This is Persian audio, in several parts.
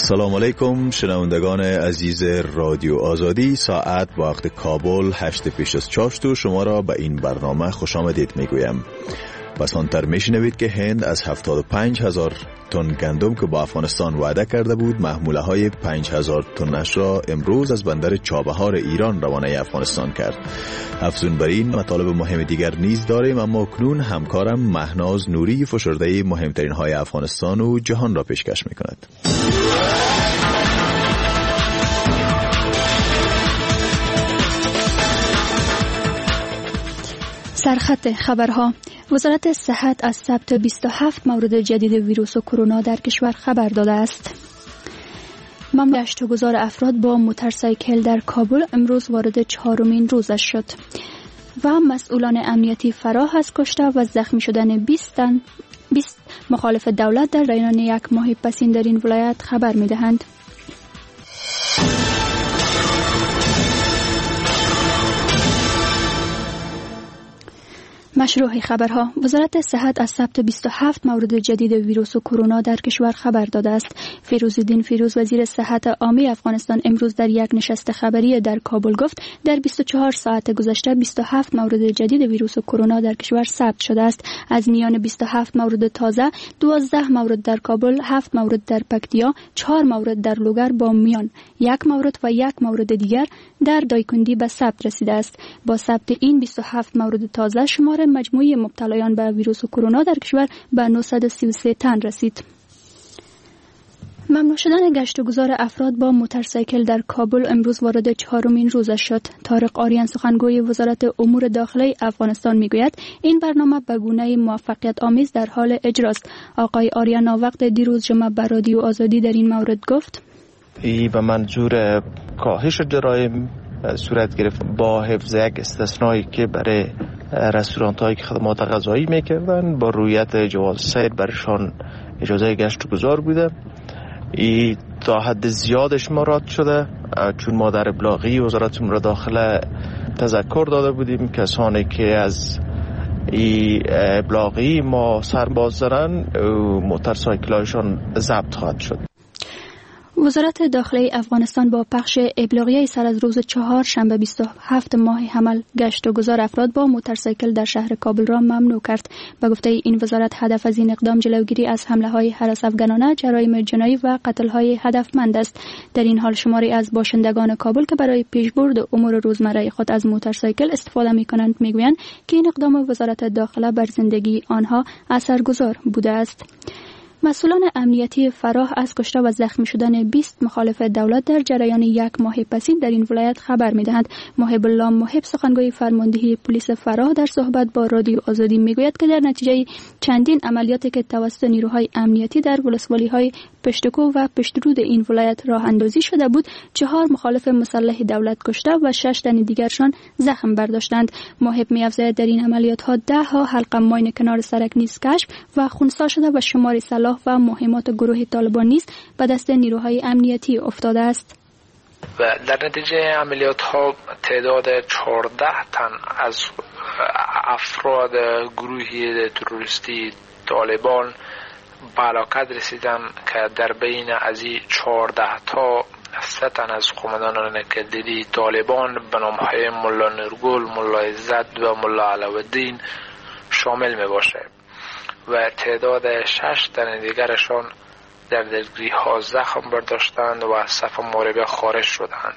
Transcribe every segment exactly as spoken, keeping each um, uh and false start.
السلام علیکم شنوندگان عزیز رادیو آزادی. ساعت وقت کابل هشت پیش از چاشت شما را به این برنامه خوش آمدید میگویم. بسانتر میشنوید که هند از هفتاد و پنج هزار تن گندم که با افغانستان وعده کرده بود محموله های پنج هزار تنش را امروز از بندر چابهار ایران روانه افغانستان کرد. افزون بر این مطالب مهم دیگر نیز داریم، اما کنون همکارم مهناز نوری فشرده مهمترین های افغانستان و جهان را پیشکش میکند. سرخط خبرها. وزارت صحت از ثبت بیست و هفت مورد جدید ویروس کرونا در کشور خبر داده است. ممنوع گشتگذار افراد با موتورسایکل در کابل امروز وارد چهارمین روزش شد و مسئولان امنیتی فراه از کشته و زخمی شدن بیست مخالف دولت در رایان یک ماه پسین در این ولایت خبر می دهند. مشروع خبرها. وزارت صحت از ثبت بیست و هفت مورد جدید ویروس کرونا در کشور خبر داده است. فیروزالدین فیروز وزیر صحت عامه افغانستان امروز در یک نشست خبری در کابل گفت در بیست و چهار ساعت گذشته بیست و هفت مورد جدید ویروس کرونا در کشور ثبت شده است. از میان بیست و هفت مورد تازه، دوازده مورد در کابل، هفت مورد در پکتیا، چهار مورد در لوگر با میان، یک مورد و یک مورد دیگر در دایکندی به ثبت رسیده است. با ثبت این بیست و هفت مورد تازه شمار مجموعی مبتلایان به ویروس کرونا در کشور به نهصد و سی و سه تن رسید. ممنوع شدن گشتگذار افراد با موتورسایکل در کابل امروز وارد چهارمین روزش شد. طارق آریان سخنگوی وزارت امور داخلی افغانستان میگوید این برنامه به گونه موفقیت آمیز در حال اجراست. آقای آریان وقت دیروز جمعه به رادیو آزادی در این مورد گفت ای به منظور کاهش جرایم صورت گرفت با حفظ یک استثنایی که برای رستورانت هایی که خدمات غذایی میکردن با رویت جواز سیر برشان اجازه گشت گذار بوده. ای تا حد زیادش ما رد شده، چون ما در ابلاغی وزارت امور داخله تذکر داده بودیم کسانی که از ای ابلاغی ما سرباز دارن موتورسایکل هایشان ضبط خواهد شد. وزارت داخلی افغانستان با پخش ابلاغیه سر از روز چهار شنبه بیست و هفت ماه حمل گشت و گذار افراد با موتورسایکل در شهر کابل را ممنوع کرد. به گفته این وزارت هدف از این اقدام جلوگیری از حمله های هراس افغانانه، جرایم جنایی و قتل های هدفمند است. در این حال شماری از باشندگان کابل که برای پیشبرد امور روزمره خود از موتورسایکل استفاده می‌کنند میگویند که این اقدام وزارت داخله بر زندگی آنها اثرگذار بوده است. مسئولان امنیتی فراه از کشته و زخمی شدن بیست مخالف دولت در جریان یک ماه پسین در این ولایت خبر می‌دهند. محب الله محب سخنگوی فرماندهی پلیس فراه در صحبت با رادیو آزادی میگوید که در نتیجه چندین عملیاتی که توسط نیروهای امنیتی در ولسوالی‌های پشتکو و پشترود این ولایت راه اندازی شده بود، چهار مخالف مسلح دولت کشته و شش تن دیگرشان زخم برداشتند. محب می‌افزاید در این عملیات ها ده ها حلقه ماین کنار سرک نیز کشف و خنثی شده و شماری سلاح و مهمات گروه طالبان نیز به دست نیروهای امنیتی افتاده است. و در نتیجه عملیات ها تعداد چهارده تن از افراد گروهی تروریستی طالبان به هلاکت رسیدن که در بین از این چهارده تا سه تن از قماندانان کلیدی طالبان به نام‌های ملا نورگل، ملا عزت و ملا علاءالدین شامل می باشه و تعداد شش تن دیگرشان در دلگیری ها زخم برداشتند و از صف محاربه خارج شدند.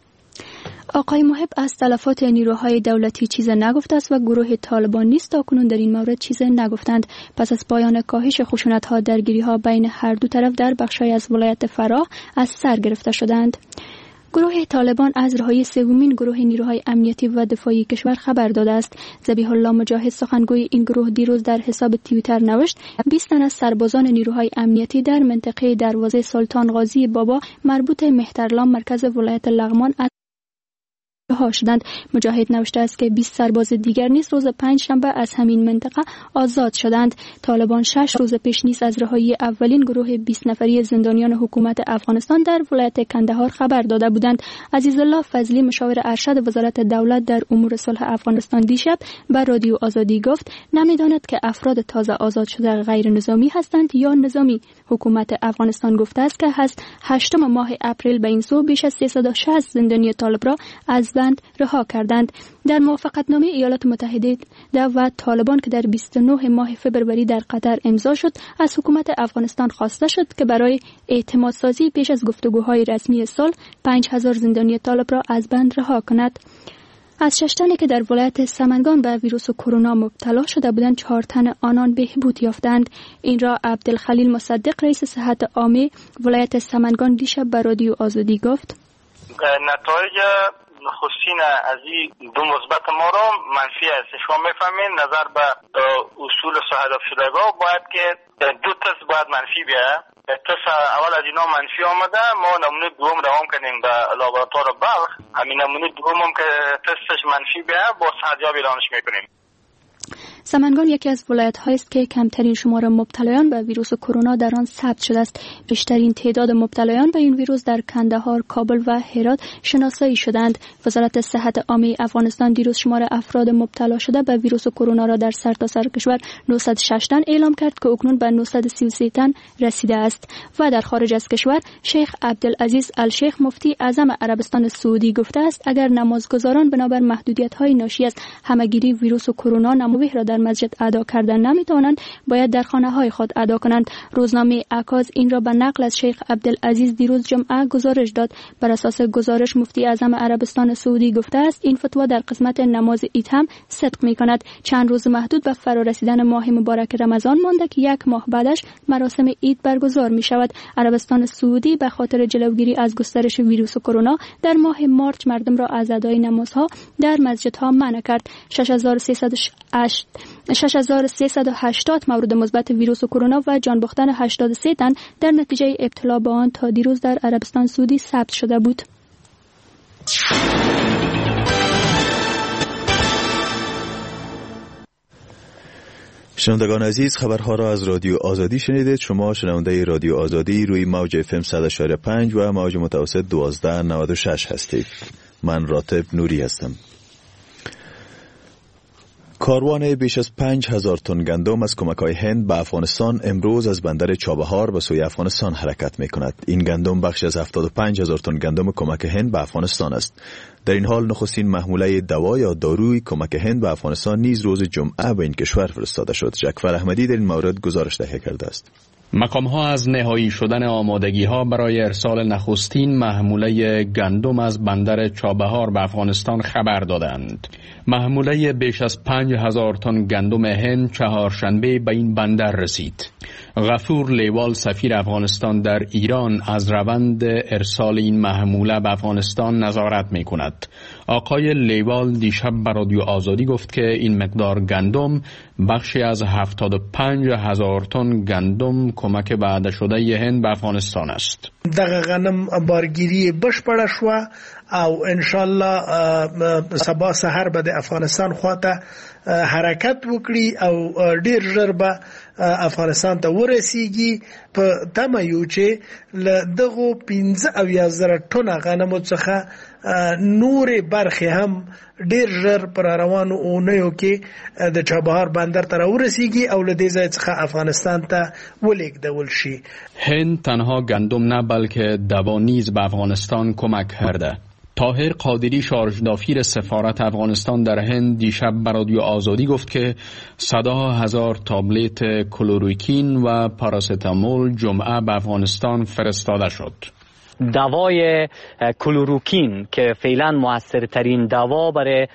آقای محب از تلفات نیروهای دولتی چیز نگفته است و گروه طالبان نیز تاکنون در این مورد چیز نگفتند. پس از پایان کاهش خشونت‌ها درگیری‌ها بین هر دو طرف در بخش‌های از ولایت فراه از سر گرفته شدند. گروه طالبان از رهایی سومین گروه نیروهای امنیتی و دفاعی کشور خبر داده است. ذبیح الله مجاهد سخنگوی این گروه دیروز در حساب توییتر نوشت بیست تن از سربازان نیروهای امنیتی در منطقه دروازه سلطان غازی بابا مربوط مهترلام مرکز ولایت لغمان ها شدند. مجاهد نوشته است که بیست سرباز دیگر نیز روز پنج شنبه از همین منطقه آزاد شدند. طالبان شش روز پیش نیز از رهایی اولین گروه بیست نفری زندانیان حکومت افغانستان در ولایت کندهار خبر داده بودند. عزیزالله فضلی مشاور ارشد وزارت دولت در امور صلح افغانستان دیشب به رادیو آزادی گفت نمیداند که افراد تازه آزاد شده غیر نظامی هستند یا نظامی. حکومت افغانستان گفته است که از هشتم ماه اپریل به این سو بیش از سیصد و شصت زندانی طالب را از بند رها کردند. در موافقتنامه ایالات متحده و طالبان که در بیست و نه ماه فبروری در قطر امضا شد، از حکومت افغانستان خواسته شد که برای اعتماد سازی پیش از گفتگوهای رسمی صلح پنج هزار زندانی طالب را از بند رها کند. از شش تنی که در ولایت سمنگان به ویروس کرونا مبتلا شده بودند، چهار تن آنان بهبود یافتند. این را عبدالخلیل مصدق رئیس صحت عامه ولایت سمنگان دیشب به رادیو آزادی گفت. نتایج نخستین از این دو مثبت ما را منفی است. شما میفهمین نظر به اصول صحت افزودگاه باید که دو تست باید منفی بیاید. تست اول از اینا منفی آمده، ما نمونه دوم دوام کردیم به لابراتوار بلخ. همین نمونه دوم هم که تستش منفی بیاید با صحتیاب اعلانش میکنیم. سمنگان یکی از ولایت‌هایی است که کمترین شمار مبتلایان به ویروس کرونا در آن ثبت شده است. بیشترین تعداد مبتلایان به این ویروس در کندهار، کابل و هرات شناسایی شدند. وزارت صحت عامه افغانستان دیروز شمار افراد مبتلا شده به ویروس کرونا را در سرتاسر سر کشور نهصد و شش تن اعلام کرد که اکنون به نهصد و سی و سه تن رسیده است. و در خارج از کشور شیخ عبدالعزیز الشیخ مفتی اعظم عربستان سعودی گفته است اگر نمازگزاران بنابر محدودیت‌های ناشی از همه‌گیری ویروس کرونا نماز را در مسجد ادا کردن نمیتوانند، باید در خانه‌های خود ادا کنند. روزنامه عکاظ این را به نقل از شیخ عبدالعزیز دیروز جمعه گزارش داد. بر اساس گزارش مفتی اعظم عربستان سعودی گفته است این فتوا در قسمت نماز عید هم صدق می‌کند. چند روز محدود به فرارسیدن ماه مبارک رمضان مانده که یک ماه بعدش مراسم عید برگزار می‌شود. عربستان سعودی به خاطر جلوگیری از گسترش ویروس کرونا در ماه مارچ مردم را از ادای نمازها در مسجدها منع کرد. شش هزار و سیصد و هشتاد مورد مثبت ویروس کرونا و جان باختن هشتاد و سه تن در نتیجه ابتلا به آن تا دیروز در عربستان سعودی ثبت شده بود. شنوندگان عزیز، خبرها را از رادیو آزادی شنیدید. شما شنونده رادیو آزادی روی موج اف ام صد و شش و پنج و موج متوسط دوازده نود و شش هستید. من راتب نوری هستم. کاروان بیش از پنج هزار تن گندم از کمک‌های هند به افغانستان امروز از بندر چابهار به سوی افغانستان حرکت می‌کند. این گندم بخش از هفتاد و پنج هزار تن گندم کمک هند به افغانستان است. در این حال نخستین محموله دوا یا داروی کمک هند به افغانستان نیز روز جمعه به این کشور فرستاده شد. جعفر احمدی در این مورد گزارش تهیه کرده است. مقام‌ها از نهایی شدن آمادگی‌ها برای ارسال نخستین محموله گندم از بندر چابهار به افغانستان خبر دادند. محموله بیش از پنج هزار تن گندم هند چهارشنبه به این بندر رسید. غفور لیوال سفیر افغانستان در ایران از روند ارسال این محموله به افغانستان نظارت می‌کند. آقای لیوال دیشب به رادیو آزادی گفت که این مقدار گندم بخشی از هفتاد و پنج هزار تن گندم کمک وعده شده هند به افغانستان است. دغه غنم بارگیری بشپړه شو او ان شاء الله سبا سحر به افغانستان خواته حرکت وکړي او ډیر ژر به افغانستان ته ورسیږي. په تمه یو چې دغه پنځه اویا زره ټنه غنمو څخه نور برخه هم ډیر ژر پر روانو اونیو کې د چابهار بندر ته ورسیږي او له دې ځای څخه افغانستان ته ولیږدول شي. هند تنها گندم نه بلکه دوا نیز به افغانستان کمک کرده. طاهر قادری شارژدافیر سفارت افغانستان در هند دیشب به رادیو آزادی گفت که صدها هزار تابلت کلوروکین و پاراستامول جمعه به افغانستان فرستاده شد. دوای کلوروکین که فعلا موثرترین دوا برای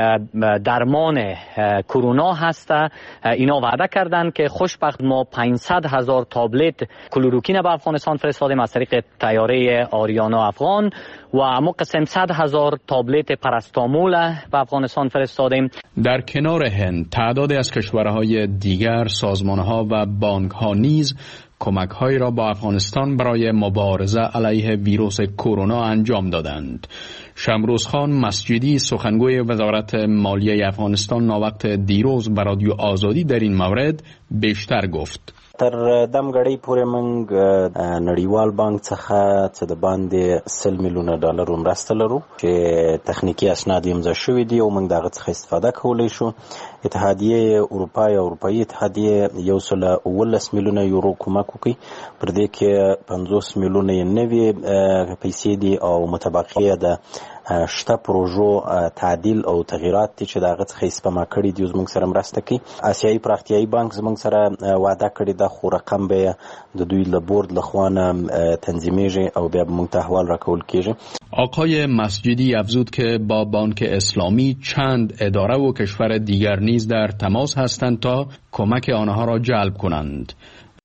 درمان کرونا هست، اینا وعده کردن که خوشبخت ما پانصد هزار تابلت کلوروکین به افغانستان فرستادیم از طریق طیاره آریانا افغان و اما قسم صد هزار تابلت پاراستامول به افغانستان فرستادیم. در کنار هند تعدادی از کشورهای دیگر، سازمانها و بانکها نیز کمک‌هایی را با افغانستان برای مبارزه علیه ویروس کرونا انجام دادند. شمروز خان مسجدی سخنگوی وزارت مالیه افغانستان ناوقت دیروز به رادیو آزادی در این مورد بیشتر گفت. تر دمګړی پورې موږ نړیوال بانک څخه څه د باندې سل میلیونه ډالر مرسته لرو چې تخنیکی اسناد امضا شوي دي او موږ دغه څخه استفاده کولی شو. اتحادیه اروپا یا اروپایي اتحادیه یو سل اوولس میلیونه یورو کومک وکړي، پر دې کې پنځوس میلیونه یې نوي پیسې دي او متبقیه د شته پروژو تعدیل او تغییرات دي چې دغه څخه سپما کړي دي، زموږ سره مرسته کوي. آسیایي پراختیایي بانک زموږ سره وعده کړې ده، خو رقم به د دوی له بورد لخوا نه تنظیمیږي او بیا به موږ ته احوال راکول کیږي. آقای مسجدی افزود که با بانک اسلامی چند اداره و کشور دیگر نیز در تماس هستند تا کمک آنها را جلب کنند.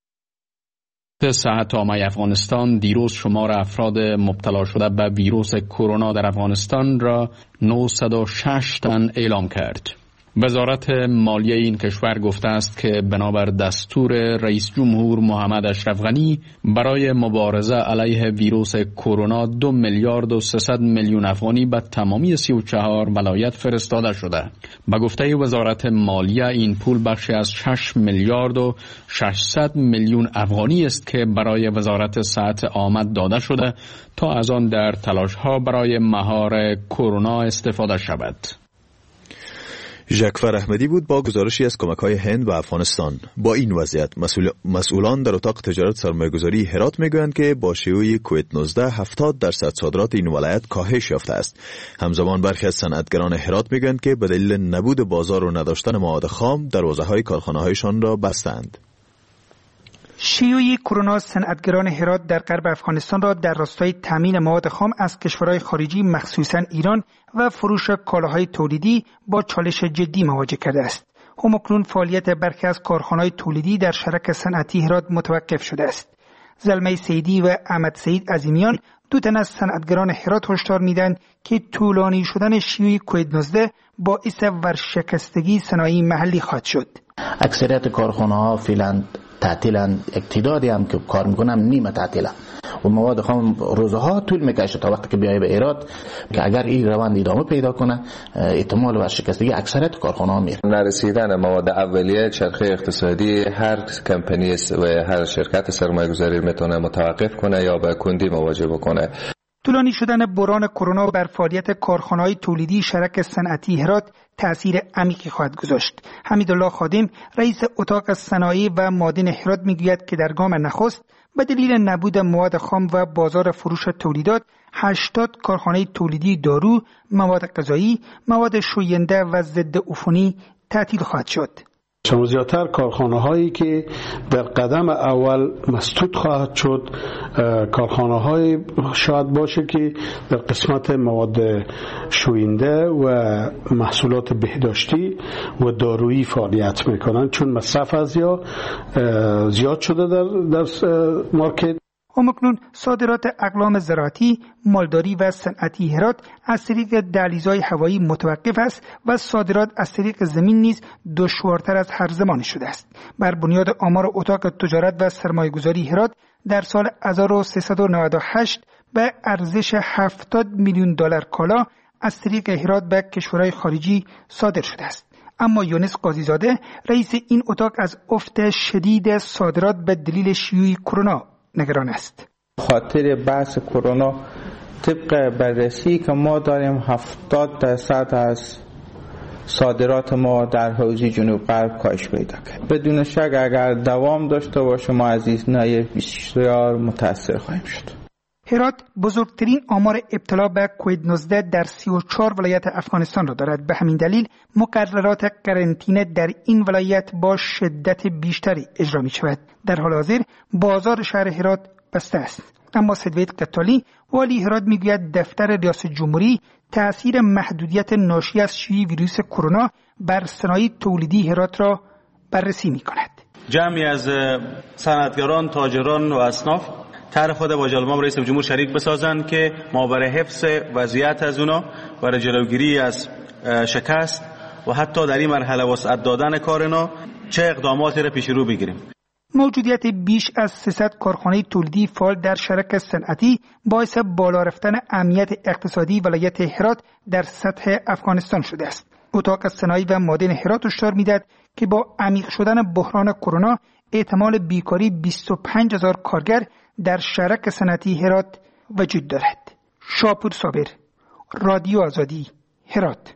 صحت عامه افغانستان دیروز شمار افراد مبتلا شده به ویروس کرونا در افغانستان را نهصد و شش تن اعلام کرد. وزارت مالیه این کشور گفته است که بنابر دستور رئیس جمهور محمد اشرف غنی برای مبارزه علیه ویروس کرونا دو میلیارد و سیصد میلیون افغانی به تمامی سی و چهار ولایت فرستاده شده. به گفته وزارت مالیه این پول بخشی از شش میلیارد و ششصد میلیون افغانی است که برای وزارت صحت عامه داده شده تا از آن در تلاش‌ها برای مهار کرونا استفاده شود. ژکفر احمدی بود با گزارشی از کمک‌های هند و افغانستان. با این وضعیت مسئول... مسئولان در اتاق تجارت سرمایه‌گذاری هرات میگویند که با شیوع کووید نوزده هفتاد درصد صادرات این ولایت کاهش یافته است. همزمان برخی از صنعتگران هرات میگویند که به دلیل نبود بازار و نداشتن مواد خام دروازه‌های کارخانه‌هایشان را بستند. شیوع کرونا صنعتگران هرات در غرب افغانستان را در راستای تامین مواد خام از کشورهای خارجی مخصوصاً ایران و فروش کالاهای تولیدی با چالش جدی مواجه کرده است. همکنون فعالیت برخی از کارخانه‌های تولیدی در شرک صنعتی هرات متوقف شده است. زلمه سیدی و احمد سعید عظیمیان دو تن از صنعتگران هرات هشدار میدن که طولانی شدن شیوع کووید نوزده باعث ورشکستگی صنایع محلی خواهد شد. اکثریت کارخانه‌ها فعلا تعطیلن، اقتداری هم که کار میکنم نیمه تعطیله و مواد خام روزها طول میکشه تا وقتی که بیای به ایراد که اگر این روند ادامه پیدا کنه احتمال ورشکستگی اکثریت کارخانه‌ها میره. نرسیدن مواد اولیه چرخه اقتصادی هر کمپانی و هر شرکت سرمایه‌گذاری میتونه متوقف کنه یا به کندی مواجه بکنه. طولانی شدن بحران کرونا بر فعالیت کارخانه‌های تولیدی شرک صنعتی هرات تأثیر عمیقی خواهد گذاشت. حمیدالله خادم رئیس اتاق صنایع و معادن هرات میگوید که در گام نخست به دلیل نبود مواد خام و بازار فروش تولیدات هشتاد کارخانه تولیدی دارو، مواد غذایی، مواد شوینده و ضد عفونی تعطیل خواهد شد. چون زیادتر کارخانه هایی که در قدم اول مسدود خواهد شد کارخانه های شاید باشه که در قسمت مواد شوینده و محصولات بهداشتی و دارویی فعالیت میکنن چون مصرف از یا زیاد شده در, در مارکت. همکنون صادرات اقلام زراعتی، مالداری و صنعتی هرات از طریق دهلیزهای هوایی متوقف است و صادرات از طریق زمین نیز دشوارتر از هر زمانی شده است. بر بنیاد آمار اتاق تجارت و سرمایه‌گذاری هرات در سال هزار و سیصد و نود و هشت به ارزش هفتاد میلیون دلار کالا از طریق هرات به کشورهای خارجی صادر شده است. اما یونس قاضیزاده رئیس این اتاق از افت شدید صادرات به دلیل شیوع کرونا نگران است. خاطر بحث کرونا طبق بررسی که ما داریم هفتاد درصد از صادرات ما در حوزه جنوب غرب کاهش پیدا کرد. بدون شک اگر دوام داشته باشه ما از این ناحیه بسیار متاثر خواهیم شد. هرات بزرگترین آمار ابتلا به کووید نوزده در سی و چهار ولایت افغانستان را دارد. به همین دلیل مقررات قرنطینه در این ولایت با شدت بیشتری اجرا می شود. در حال حاضر بازار شهر هرات بسته است. اما سدوید قتالی والی هرات می گوید دفتر ریاست جمهوری تأثیر محدودیت ناشی از شیوع ویروس کرونا بر صنایع تولیدی هرات را بررسی می کند. جمعی از صنعتگران، تاجران و اصناف طرح خود با جلال رئیس جمهور شریک بسازند که ما برای حفظ وضعیت از اونا برای جلوگیری از شکست و حتی در این مرحله وسعت دادن کار اینا چه اقداماتی را پیش رو بگیریم. موجودیت بیش از سیصد کارخانه تولیدی فعال در شرک صنعتی باعث بالا رفتن امنیت اقتصادی ولایت هرات در سطح افغانستان شده است. اتاق صنایع و معدن هرات هشدار می‌دهد که با عمیق شدن بحران کرونا احتمال بیکاری بیست و پنج هزار کارگر در شرک صنعتی هرات وجود دارد. شاپور صابر، رادیو آزادی، هرات.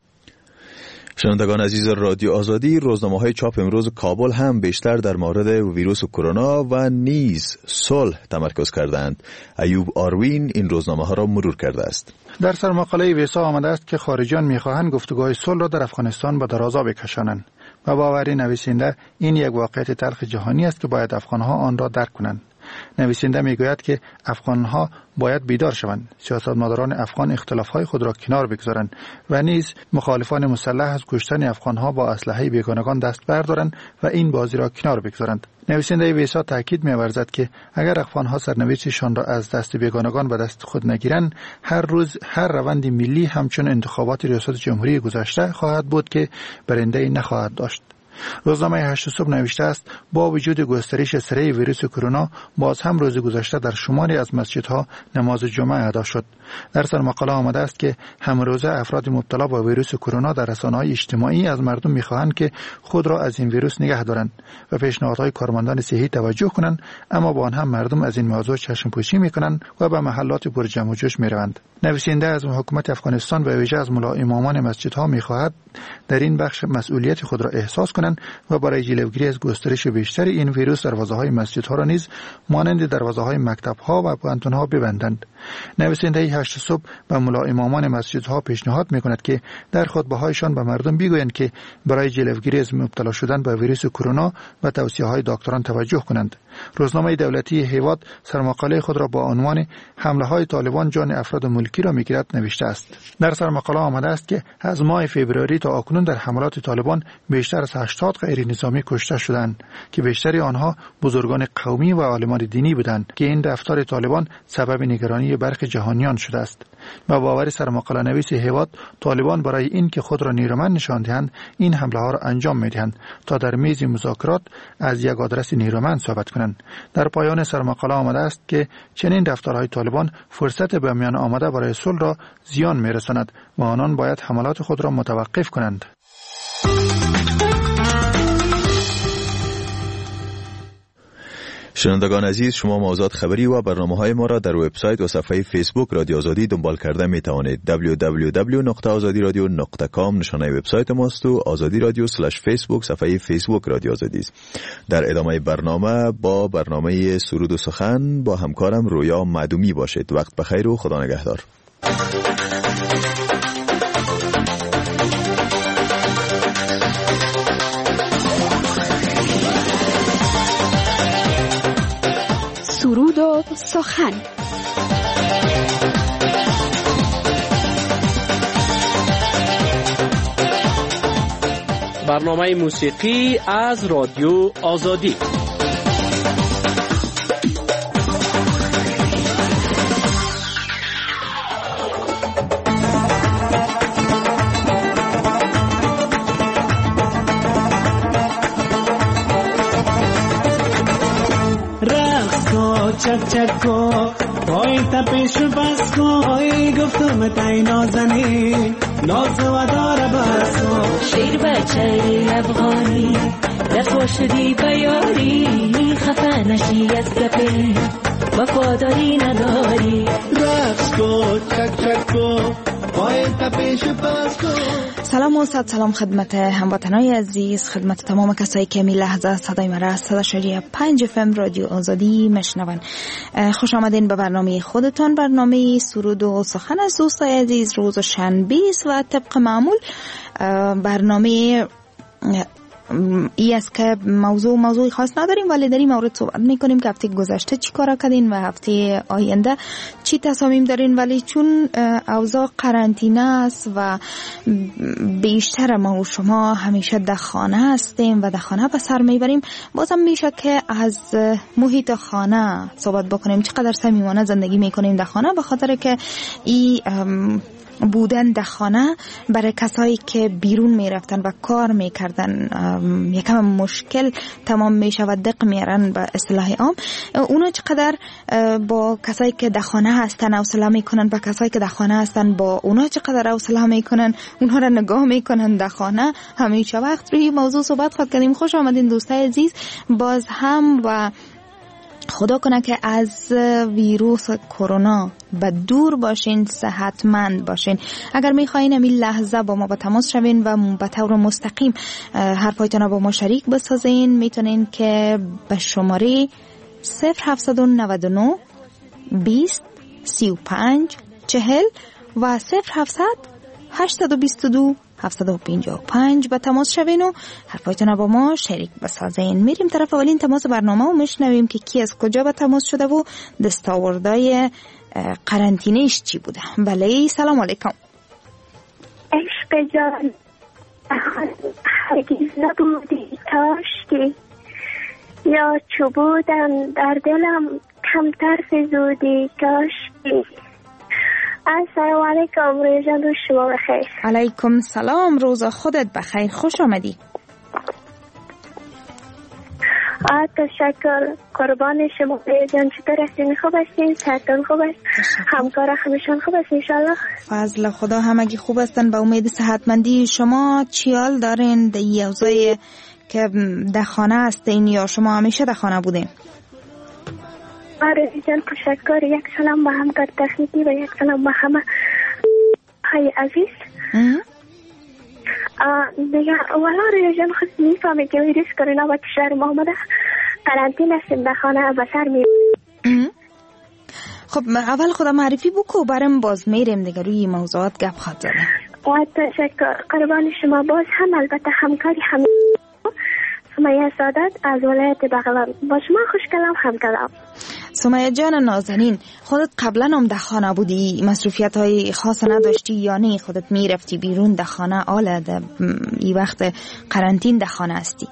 شنوندگان عزیز رادیو آزادی، روزنامه‌های چاپ امروز کابل هم بیشتر در مورد ویروس کرونا و نیز صلح تمرکز کردند. ایوب آروین این روزنامه‌ها را مرور کرده است. در سرمقاله ویسا آمده است که خارجیان می‌خواهند گفتگوهای صلح را در افغانستان به درازا بکشانند. و باوری نویسنده این یک واقعیت تلخ جهانی است که باید افغان‌ها آن را درک کنند. نویسنده میگوید که افغان‌ها باید بیدار شوند، سیاستمداران افغان اختلاف‌های خود را کنار بگذارند و نیز مخالفان مسلح از کشتن افغان‌ها با اسلحه بیگانگان دست بردارند و این بازی را کنار بگذارند. نویسنده ویسا تاکید می‌ورزد که اگر افغان‌ها سرنوشتشان را از دست بیگانگان به دست خود نگیرند، هر روز هر روند ملی همچون انتخابات ریاست جمهوری گذشته خواهد بود که برنده نخواهد داشت. روزنامه هشت صبح نوشته است با وجود گسترش سریع ویروس کرونا باز هم روز گذشته در شماری از مسجدها نماز جمعه ادا شد. در سرمقاله آمده است که همروزه افراد مبتلا به ویروس کرونا در رسانه‌های اجتماعی از مردم می‌خواهند که خود را از این ویروس نگه دارند و پیشنهادهای کارمندان صحی توجه کنند، اما با آن هم مردم از این موضوع چشم پوشی می‌کنند و به محلات پر جمع و جوش می‌روند. نویسنده از حکومت افغانستان و ویژه از ملا امامان مسجدها می‌خواهد در این بخش مسئولیت خود را احساس کنند و برای جلوگیری از گسترش بیشتر این ویروس دروازه‌های مسجدها را نیز مانند دروازه‌های مکتب‌ها و پانتون‌ها ببندند. نویسنده هشت صبح به ملا امامان مسجدها پیشنهاد می‌کند که در خطبه‌هایشان به مردم بگویند که برای جلوگیری از مبتلا شدن به ویروس کرونا و توصیه‌های دکتران توجه کنند. روزنامه دولتی هیواد سرمقاله خود را با عنوان حمله‌های طالبان جان افراد ملکی را می‌گیرد نوشته است. در سرمقاله آمده است که از ماه فوریه تا اکنون در حملات طالبان بیشتر از هشتاد غیر نظامی کشته شدند که بیشتر آنها بزرگان قومی و عالمان دینی بودند که این رفتار طالبان سبب نگرانی برخی جهانیان شده است. با باور سرمقاله نویس هیواد، طالبان برای این که خود را نیرومند نشان دهند این حمله ها را انجام می‌دهند تا در میز مذاکرات از یک آدرس نیرومند صحبت کنند. در پایان سرمقاله آمده است که چنین رفتارهای طالبان فرصت به میان آمده برای صلح را زیان می‌رساند و آنان باید حملات خود را متوقف کنند. شنوندگان عزیز، شما موضوعات خبری و برنامه‌های ما را در وبسایت و صفحه فیسبوک رادیو آزادی دنبال کرده می توانید. دبلیو دبلیو دبلیو دات آزادی رادیو دات کام نشانه وبسایت ماست و آزادی رادیو اسلش فیسبوک صفحه فیسبوک رادیو آزادی است. در ادامه برنامه با برنامه سرود و سخن با همکارم رویا معدومی باشید. وقت بخیر و خدا نگهدار. سرود و سخن. برنامه موسیقی از رادیو آزادی. چک چک کو پای تپش بس کو ای گفتم تای نازنی ناز و دار بس کو شیر بچه افغانی دست شدی بیاری خفه نشی از گپی وفاداری نداری رقص کو چک چک کو پای تپش بس کو. سلام و صد سلام خدمت هموطنای عزیز، خدمت تمام کسایی که می لحظه صدای مرا از صد و شش پنج اف ام رادیو آزادی مشنون. خوش آمدین به برنامه خودتان، برنامه سرود و سخن از دوستای عزیز. روز شنبه است و طبق معمول برنامه ای است که موضوع موضوعی خاص نداریم، ولی در این مورد صحبت میکنیم که هفته گذشته چی کارا کردین و هفته آینده چی تصامیم دارین. ولی چون اوضاع قرنطینه است و بیشتر ما و شما همیشه در خانه هستیم و در خانه به سر میبریم، بازم میشه که از محیط خانه صحبت بکنیم، چقدر صمیمانه زندگی میکنیم در خانه، به خاطر که این بودن در خانه برای کسایی که بیرون می رفتن و کار می کردن یکم مشکل تمام می شود، دق میارن به اصطلاح عام. اونا چقدر با کسایی که در خانه هستن حوصله می کنن و کسایی که در خانه هستن با اونا چقدر حوصله می کنن، اونها را نگاه می کنن در خانه. همیشه وقت روی موضوع صحبت خواهد کردیم. خوش آمدین دوستای عزیز باز هم، و خدا کنه که از ویروس کرونا به دور باشین، صحتمند باشین. اگر میخواین همین لحظه با ما به تماس شوین و به طور مستقیم حرفایتان با ما شریک بسازین، میتونین که به شماره صفر هفتصد و نود و نه بیست سی و پنج چهل و صفر هفتصد هشتصد و بیست و دو هفتصد و پنجاه و پنج به تماس شوین و حرفایتون با ما شریک بسازین. میریم طرف اولین تماس برنامه و میشنویم که کی از کجا به تماس شده و دستاوردهای قرنطینه‌اش چی بوده. بله سلام علیکم. عشق جان هرگز نبودی کاشکی، یا چوبودم در دلم کمتر فزودی کاشکی. السلام علیکم، روز جان روز شما بخیر. علیکم سلام، روز خودت بخیر، خوش آمدی. آه تشکر، قربان شما روز جان. چطور هستین؟ خوب هستین؟ صحتتون خوب است؟ همکار همشان خوب است انشالله؟ فضل خدا همگی خوب هستن به امید صحتمندی. شما چیال دارین در این اوضاع که در خانه هستین یا شما همیشه در خانه بودین؟ آره جان تشکر. یک سلام به همکار تکنیکی و یک سلام به همه های عزیز. دیگه اولا روی جان خود میفهمه که ویروس کرونا با کشور ما آمده، قرنطینه هستیم در خانه بسر می. خب اول خدا معرفی بکو برم باز میریم دیگه روی موضوعات گپ خواهد زدن. تشکر قربان شما. باز هم البته همکاری هم سمیه سادت از ولایت بغلان با شما خوش کلام هم کلام. سمیه جان نازنین، خودت قبلا هم در خانه بودی؟ مصروفیت های خاص نداشتی یا نه خودت میرفتی بیرون در خانه؟ آله در این وقت قرنطین در خانه هستی؟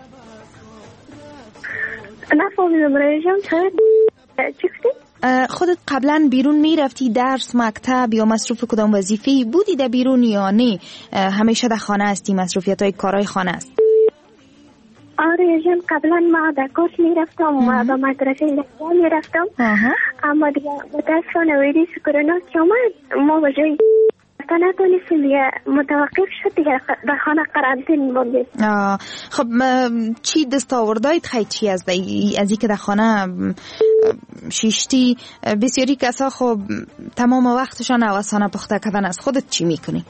نفهمیدم رایجان چی گفتی؟ خودت قبلا بیرون میرفتی درس، مکتب یا مصروف کدام وظیفه‌ای بودی در بیرون یا نه همیشه در خانه هستی، مصروفیت های کارهای خانه است؟ آره جان قبلا ما در کورس میرفتم و به مدرسه لحظه میرفتم، اما دیگه متاسفانه ویروس کرونا که اومد ما به جای نتونستیم دیگه متوقف شد دیگه در خانه قرنطین موندیم. خب چی دستاوردهایت خیلی چی از از این که در خانه شیشتی؟ بسیاری کسا خب تمام وقتشان حواسانه پخته کردن است، خودت چی میکنی؟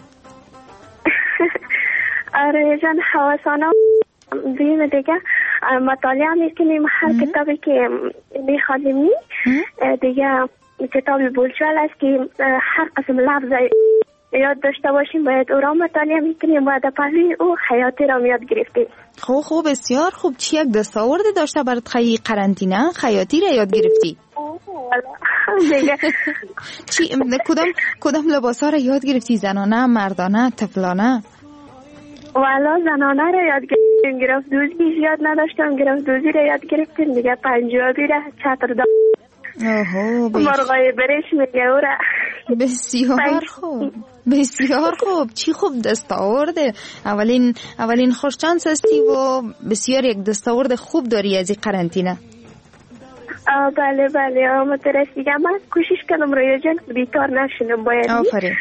آره جان حواسانه دیم دیگه مطالعه میکنیم، هر کتابی که میخوانیم دیگه کتاب بولشوال است که هر قسم لفظ یاد داشته باشیم باید او را مطالعه میکنیم و در پهلوی او حیاتی را یاد گرفتیم. خوب خوب بسیار خوب. چی یک دستاورد داشته برات خیلی قرنطینه خیاطی را یاد گرفتی؟ دیگه چی کدام کدام لباسا را یاد گرفتی؟ زنانه، مردانه، طفلانه؟ والا زنانه را یاد گرفتیم، گرفت دوزی یاد نداشتم، گرفت دوزی را یاد گرفتیم دیگه، پنجابی را، چتر دار، مرغای برش میگه او را. بسیار خوب بسیار خوب. چی خوب دستاورده. اولین اولین خوششانس هستی و بسیار یک دستاورد خوب داری از این قرنطینه. بله بله مترس دیگه. من کوشش کردم روی جان بیکار نشینم. باید آفرین.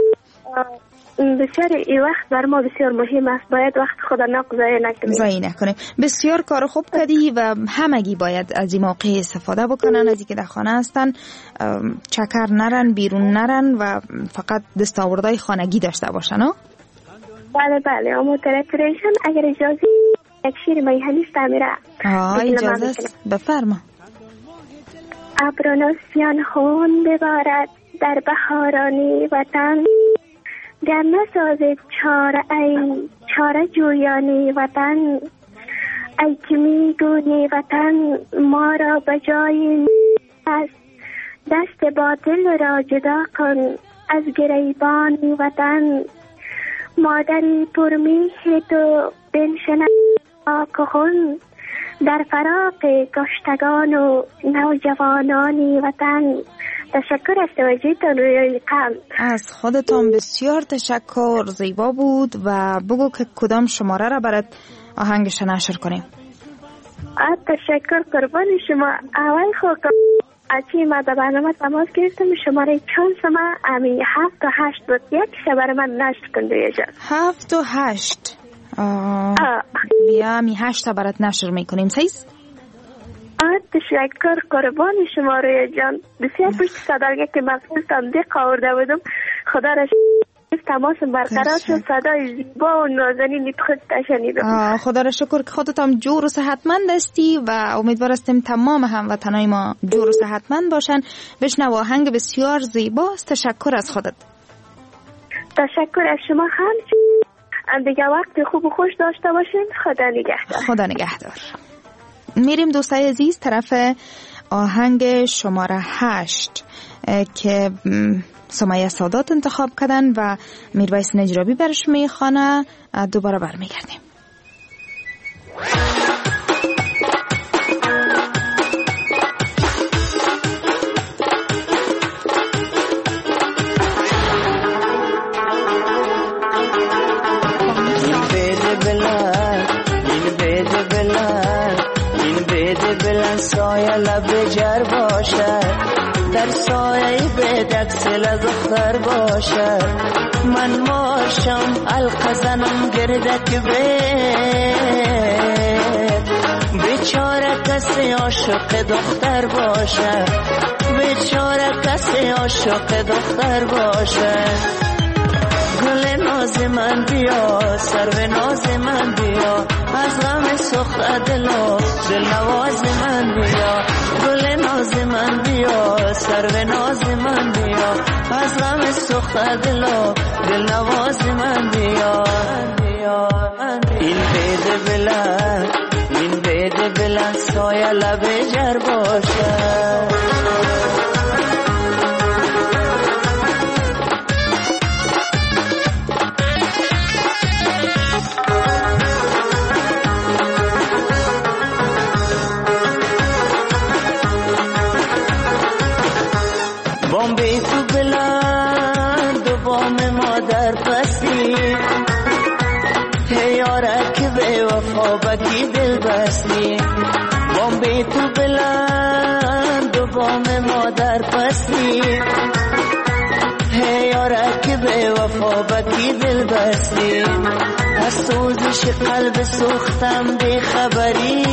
بسیار این وقت بر ما بسیار مهم است، باید وقت خدا ضایع نکنیم ضایع نکنیم. بسیار کار خوب کردی و همگی باید از این موقع استفاده بکنن، از اینکه در خانه هستن چکر نرن، بیرون نرن و فقط دستاوردهای خانگی داشته باشن. بله بله اما ترکتریشن اگر اجازه یک شیر میهنی استمیره. آه اجازه است بفرما. ابرانوسیان خون ببارد در بهارانی وطن، گر نسازد چاره ای چاره جویانی وطن، ای که میگونی وطن ما را به جای است، دست باطل را جدا کن از گریبانی وطن، مادری پرمیه تو بنشنه آکهون در فراق گشتگان و نوجوانانی وطن، تشکر از توجهتان روی قلب. از خودتان بسیار تشکر، زیبا بود. و بگو که کدام شماره را برات آهنگش نشر کنیم. تشکر قربان شما. اول خود اچی ما در برنامه تماس گرفتم، شماره چانس ما امی هفت و هشت بود، یک شبر من نشر کن روی جان. هفت و هشت بیا امی هشت تا برات نشر میکنیم. سیز تشکر قربان شما روی جان. بسیار پشت صداگه که مخصوصم دیق آورده بودم، خدا را تماس برقرار شد، صدای زیبا و نازنین خود شنیدم. خدا را شکر که خودت هم جور و صحتمند هستی و امیدوار هستیم تمام هموطنای ما جور و صحتمند باشن. بشنو آهنگ بسیار زیباست. تشکر از خودت. تشکر از شما هم. دیگه وقت خوب و خوش داشته باشین. خدا نگهدار. خدا نگهدار. میریم دوستای عزیز طرف آهنگ شماره هشت که سمیه سادات انتخاب کردن و میرویس نجرابی برش میخوانه. دوباره برمیگردیم. سایه لب جر باشد، در سایه به دکسل از اختر باشد. من ماشم القزنم گردک بید، بیچاره کسی عاشق دختر باشد، بیچاره کسی عاشق دختر باشد. گل ناز من بیا، سرو ناز من بیا، از غم سخت دلو دل نواز من بیا. گل ناز من بیا، سرو ناز من بیا، از غم سخت دلو دل نواز من بیا. این بید بلند، این بید بلند سایه لب جر باشد. بامبی تو بلند و بام مادر پسی، هیاره که به وفا بکی دل بستی. بامبی تو بلند و بام مادر پسی، هیاره که به وفا بکی دل بستی. از سوزش قلب سوختم بی خبری،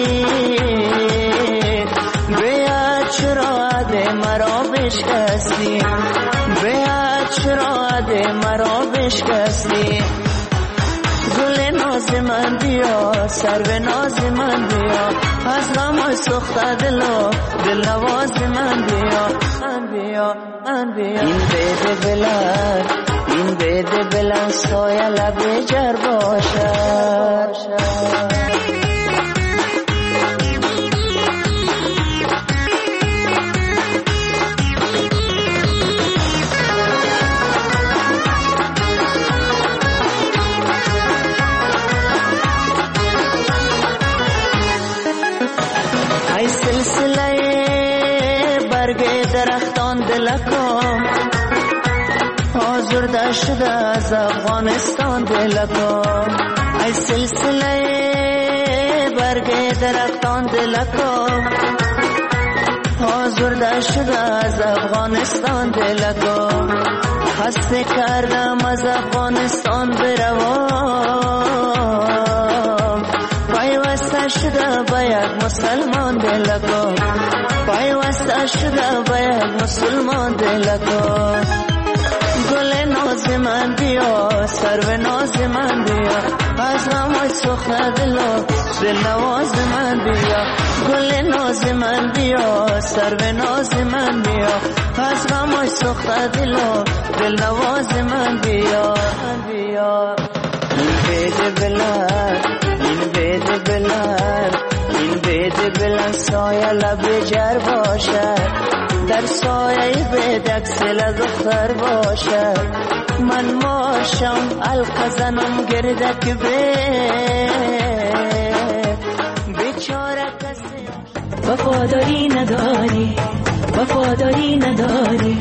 بیاد چرا عده مرا بشکستی، بیاد چرا عده مرا بشکستی. گل ناز من بیا، سرو ناز من بیا، از غم سخت دلو دل نواز من بیا. من بیا من بیا. این بید بلند، این بید بلند سایه لب جر باشد. ای سلسله برگ درختان دلکم، آزرده شده از افغانستان دلکم. ای سلسله برگ درختان دلکم، آزرده شده از افغانستان دلکم. خسته کردم از افغانستان بروم، پیوسته شده با یک مسلمان دلکم، پیوسته شده با یک مسلمان دلکم. گل ناز من بیا، سرو ناز من بیا، از غم سخت دلو دل نواز من بیا. گل ناز من بیا، سرو ناز من بیا، از غم سخت دلو دل نواز من بیا. این بید بلند، این بید بلند، این بید بلند سایه لب جر باشد، در سایه به دکسل دختر باشد. من ماشم القزنم گردک بید، بیچاره کسی وفاداری نداری، وفاداری نداری.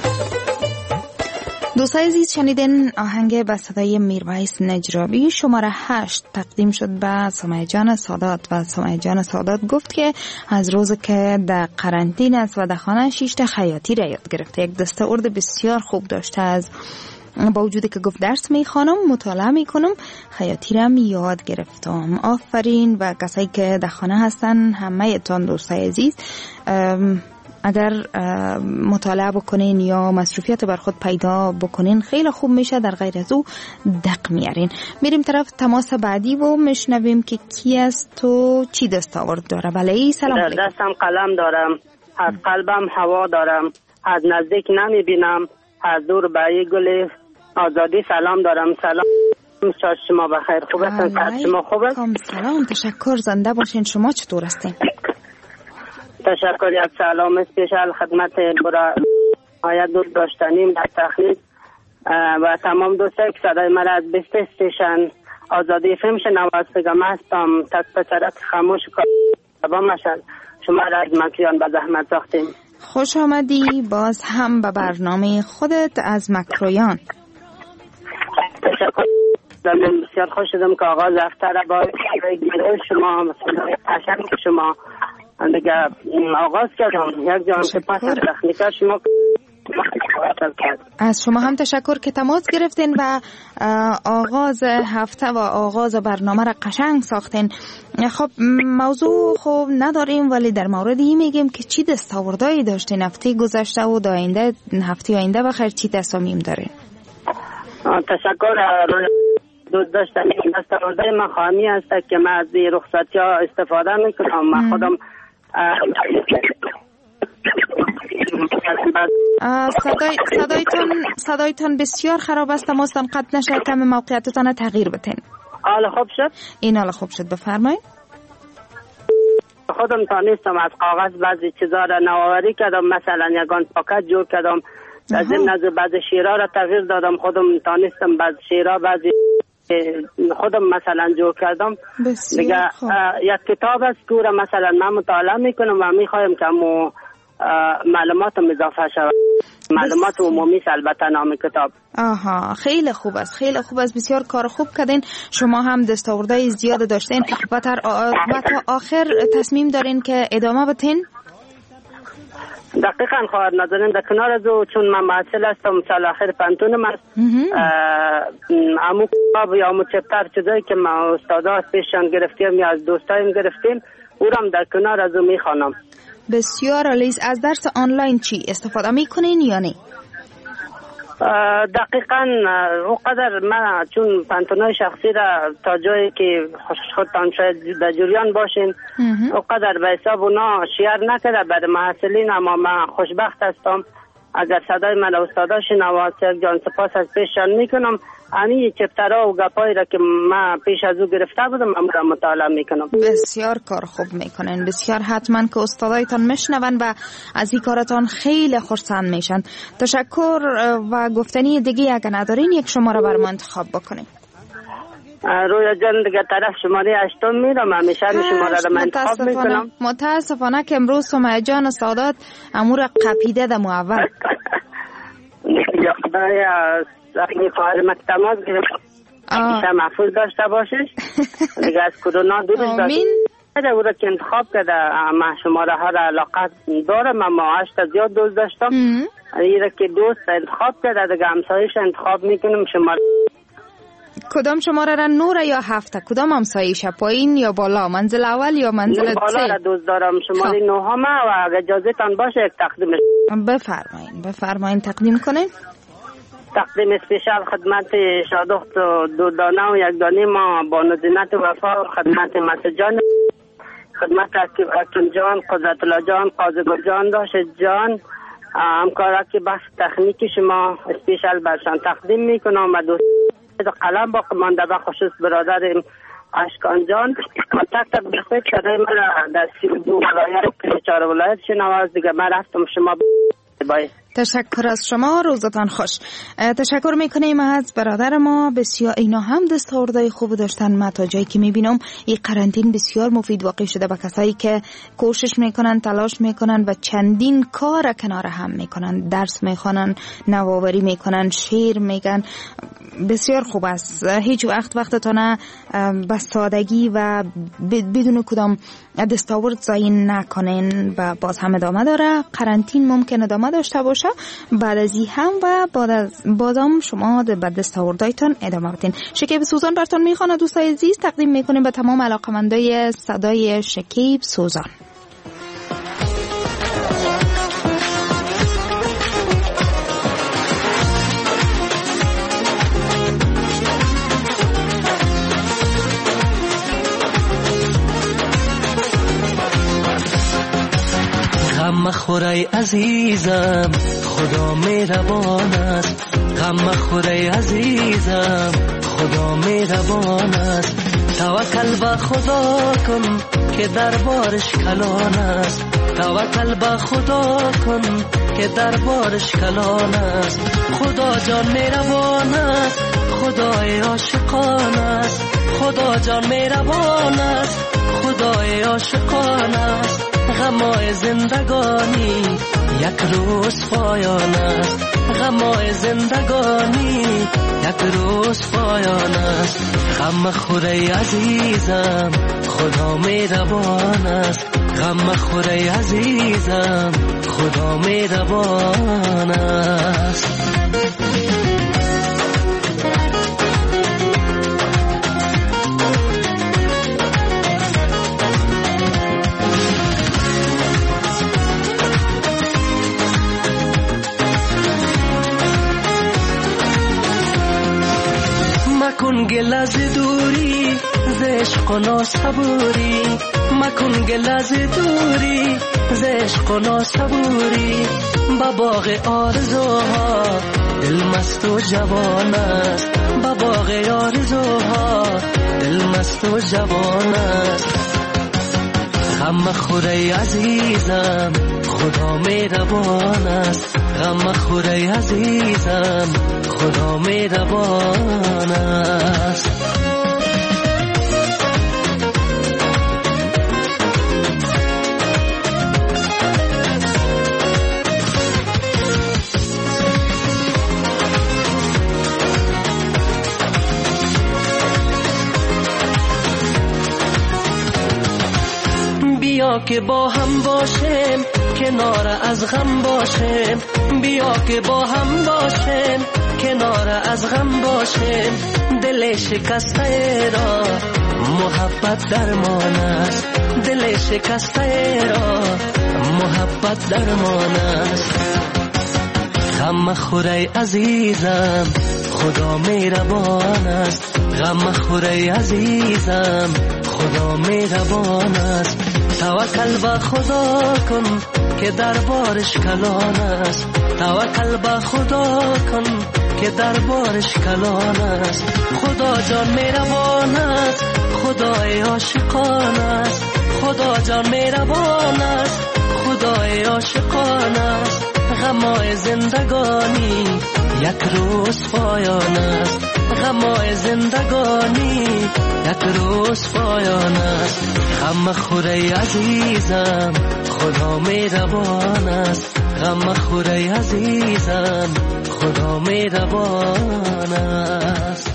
دوستای عزیز شنیدین آهنگ به صدای میرویس نجرابی شماره هشت تقدیم شد به سمیه جان سادات و سمیه جان سادات گفت که از روز که در قرنطین است و در خانه شیشت خیاطی را یاد گرفته. یک دستاورد بسیار خوب داشته. از با وجودی که گفت درس میخوانم مطالعه میکنم خیاطی را یاد گرفتم. آفرین. و کسایی که در خانه هستن همه تان دوستای عزیز اگر مطالعه بکنین یا مصروفیت بر خود پیدا بکنین خیلی خوب میشه. در غیر از او دق میارین. میریم طرف تماس بعدی و میشنویم که کی است و چی دستاورد داره. بله سلام علیکم. دستم قلم دارم، از قلبم هوا دارم، از نزدیک نمیبینم، از دور به گل آزادی سلام دارم. سلام شما بخیر. خوب هستین؟ شما خوب است؟ سلام تشکر. زنده باشین. شما چطور هستین؟ تشکر. یک سلام اسپیشال خدمت برای آیت دوست داشتنیم در تخلیق و تمام دوستایی که صدای مرا از بیست استیشن آزادی اف ام شنوندگان هستم. تک پسرک خاموش کابا مشل شما را از مکریان به زحمت ساختیم. خوش آمدی باز هم به برنامه خودت از مکرویان. تشکر. بسیار خوش شدم که آغاز هفته را با شما تشکر شما دیگه آغاز کردم. یک جان سپاس از تکنیکا شما. از شما هم تشکر که تماس گرفتین و آغاز هفته و آغاز برنامه را قشنگ ساختین. خب موضوع خوب نداریم ولی در مورد این میگیم که چی دستاوردهایی داشتین هفته گذشته و در آینده هفته آینده بخیر چی تصامیم دارین؟ تشکر. دوست داشتن دستاوردهای من خواهمی هست که من از رخصتی ها استفاده میکنم. من خودم صدای صدایتون صدایتون بسیار خراب است. تماستان قطع نشه. کم موقعیتتان تغییر بتین. حالا خوب شد؟ این حالا خوب شد. بفرمایید. خودم تانستم از کاغذ بعضی چیزا را نوآوری کردم. مثلا یگان پاکت جور کردم. از این نظر بعضی شیرها را تغییر دادم. خودم تانستم بعضی شیرها بعضی خودم مثلا جور کردم. دیگه یک کتاب است که را مثلا من مطالعه میکنم و میخوایم که مو معلوماتم اضافه شود. معلومات عمومی البته نام کتاب. آها خیلی خوب است. خیلی خوب است. بسیار کار خوب کردین. شما هم دستاوردهای زیاد داشتین و تا آخر تصمیم دارین که ادامه بتین؟ دقیقا خواهد ندارین. در کنار از او چون من محصل هستم سال آخر پنتونم است امو کتاب یا امو چپتر چیزایی که ما استادا از پیششان گرفتیم یا از دوستایم گرفتیم او را در کنار از او میخوانم. بسیار عالی. از درس آنلاین چی استفاده میکنین یا نه؟ دقیقا اونقدر من چون پنتونای شخصی را تا جایی که خودتان شاید در جریان باشین اونقدر به حساب اونا شیر نکرده برای محصلین. اما من خوشبخت هستم اگر صدای من استادا شنواد یک جان سپاس از پیششان میکنم. همین چپترها و گپایی را که من پیش از او گرفته بودم من را مطالعه میکنم. بسیار کار خوب میکنین. بسیار. حتما که استادایتان میشنون و از این کارتان خیلی خرسند میشن. تشکر. و گفتنی دیگه اگر ندارین یک شماره بر ما انتخاب بکنیم. رویا جان دیگه طرف شماره هشتم میرم. همیشه شماره را من انتخاب میکنم. متاسفانه که امروز سمیه جان سادات امور قپیده دم اول. یا خدایا این خواهر مکتماز گرفت همیشه محفوظ داشته باشش دیگه از کرونا دورش داشته. او را که انتخاب کرده من شماره ها را علاقت دارم. اما هشت زیاد دوست داشتم. این را که دوست انتخاب کرده دیگه همسایش انتخاب میکنم. شماره کدام شماره را نوره یا هفته؟ کدام همسایش؟ پایین یا بالا؟ منزل اول یا منزل سه؟ بالا را دوست دارم. شماره نه همه و اگر اجازه تان باشه یک تقدیم بفرمایین. بفرمایین تقدیم کنین. تقدیم اسپیشال خدمت شادخت و دودانه و یک دانی ما با نزینت وفا خدمت مسجان خدمت اکیم جان قدرت الله جان قاضی جان داشت جان همکارا که بحث تکنیکی شما اسپیشال برشان تقدیم میکنم و دوست قلم با مانده به خصوص برادر اشکان جان تک تک بسید شده من در سی و دو ولایت چهار ولایت شنواز دیگه من رفتم شما بای. تشکر از شما، روزتان خوش. تشکر میکنیم از برادر ما. بسیار اینا هم دستاوردهای خوب داشتن. من تا جایی که میبینم این قرنطین بسیار مفید واقع شده به کسایی که کوشش میکنن، تلاش میکنن و چندین کار کنار هم میکنن، درس میخوانن، نوآوری میکنن، شعر میگن. بسیار خوب است. هیچ وقت وقتتون به سادگی و بدون کدام دستاورد ضایع نکنین و باز هم ادامه داره. قرنطین ممکن ادامه داشته باشه بعد از این هم و بعد از بازم شما به دستاوردهایتان ادامه بدین. شکیب سوزان براتون میخوانه دوستای عزیز. تقدیم میکنیم به تمام علاقمندای صدای شکیب سوزان. غم مخورای عزیزم خدا مهربان است، غم مخورای عزیزم خدا مهربان است. توکل به خدا کن که دربارش کلان است، توکل به خدا کن که دربارش کلان است. خدا جان مهربان است، خدای عاشقان است، خدا جان مهربان است، خدای عاشقان است. غمای زندگانی یک روز پایان است، غمای زندگانی یک روز پایان است. غم خوری عزیزم خدا مهربان است، غم خوری عزیزم خدا مهربان است. مکن گل از دوری ز عشق و ناصبوری، مکن گل از دوری ز عشق و ناصبوری. با باغ آرزوها دل مست و جوان است، با باغ آرزوها دل مست و جوان است. غم خوری عزیزم خدا مهربان است، غم خوری عزیزم خدا مهربان است. بیا که با هم باشیم کنار از غم باشیم، بیا که با هم باشیم کنار از غم باشیم. دل شکسته را محبت درمان است، دل شکسته را محبت درمان است. غم خوری عزیزم خدا مهربان است، غم خوری عزیزم خدا مهربان است. توکل به خدا کن که دربارش کلان است، توکل به خدا کن که دربارش کلان است. خدا جان مهربان است، خدای عاشقان است، خدا جان مهربان است، خدای عاشقان است. غمای زندگانی یک روز پایان است، غمای زندگانی یک روز پایان است. غم خوری عزیزم خدا مهربان است، غم خوری عزیزم خدا مهربان است.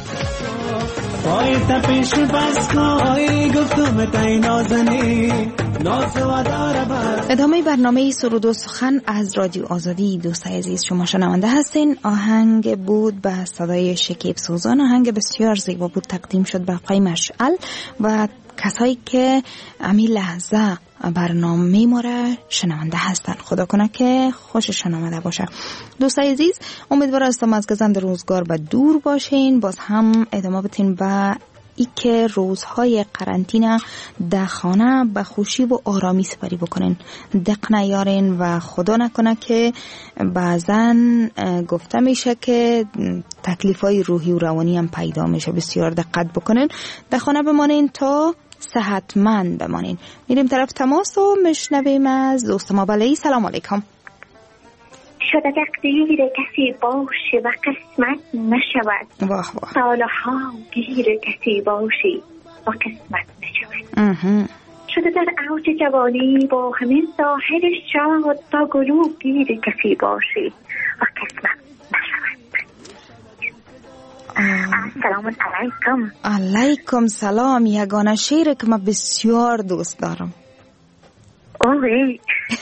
پای تپش بس کن گفتم تای نازنی ناز و داره بر. ادامه برنامه سرود و سخن از رادیو آزادی. دوستای عزیز شما شنونده هستین. آهنگ بود به صدای شکیب سوزان، آهنگ بسیار زیبا بود، تقدیم شد به آقای مشعل و کسایی که امی لحظه برنامه ما را شنونده هستن. خدا کنه که خوششان آمده باشه. دوستای عزیز امیدوار هستم از گزند روزگار به دور باشین. باز هم ادامه بدین به ای که روزهای قرنطینه در خانه به خوشی و آرامی سپری بکنین، دق نیارین و خدا نکنه که بعضا گفته میشه که تکلیفای روحی و روانی هم پیدا میشه. بسیار دقت بکنین، در خانه بمانین تا صحتمند بمانین. میریم طرف تماس و مشنویم از دوست ما. بله سلام علیکم. شده تقدیر کسی باشه و قسمت نشود. واه واه. سالها گیر کسی باشی و قسمت نشود. شده در اوج جوانی با همین ظاهر شاد تا گلو گیر کسی باشی و قسمت نشود. السلام علیکم. علیکم سلام. یگانه شعر که من بسیار دوست دارم. اوه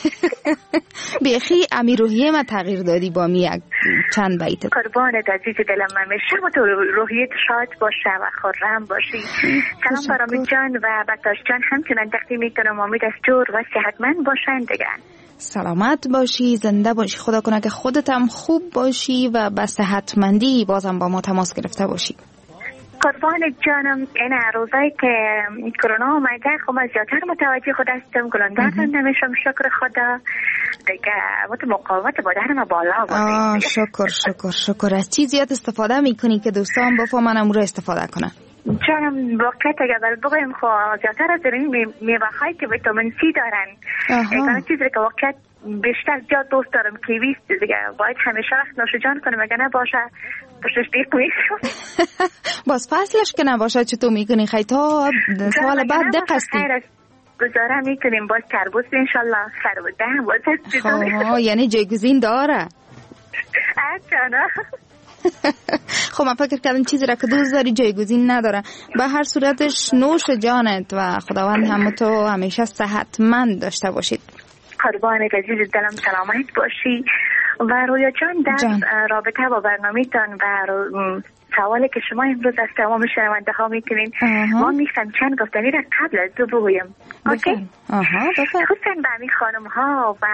بیخی امی روحیه ما تغییر دادی با می یک چند بیت. قربانت عزیز دلم همیشه و تو روحیت شاد باشه و خرم باشی. سلام برام جان و بطاش جان همچنان تقدیم میکنم. امید از جور و صحتمند باشن دیگه. سلامت باشی، زنده باشی، خدا کنه که خودت هم خوب باشی و به صحتمندی بازم با ما تماس گرفته باشی. قربان جانم. این روزایی که کرونا اومده خب من زیادتر متوجه خود هستم. گلندر نمیشم شکر خدا دیگه. وقت مقاومت بدنم بالا آه شکر شکر شکر. از چی زیاد استفاده میکنی که دوستان بفهمن امروز استفاده کنن؟ جانم واقعا اگر بگویم خب زیادتر از این میوه‌هایی که ویتامین سی دارن. این چیزی که واقعا بیشتر زیاد دوست دارم کیوی دیگه. باید همیشه وقت نوشجان کنم اگر نباشه پشتش دیق میشم. باز فصلش که نباشه چطور میکنی خیلی تا سوال بعد دق هستی؟ گذاره میکنیم. باز تربوز انشالله خربوزه هم باز هست. یعنی جایگزین داره؟ اچانا. خب من فکر کردم چیزی را که دوست داری جایگزین نداره. به هر صورتش نوش جانت و خداوند هم تو همیشه صحتمند داشته باشید. قربانت عزیز دلم سلامت باشی. و رویا جان در جان. رابطه با برنامه‌تان و سوالی که شما امروز از تمام شنونده ها میکنین ما میخوام چند گفتنی را قبل از دو بگویم. اوکی؟ خصوصا به همین خانم ها و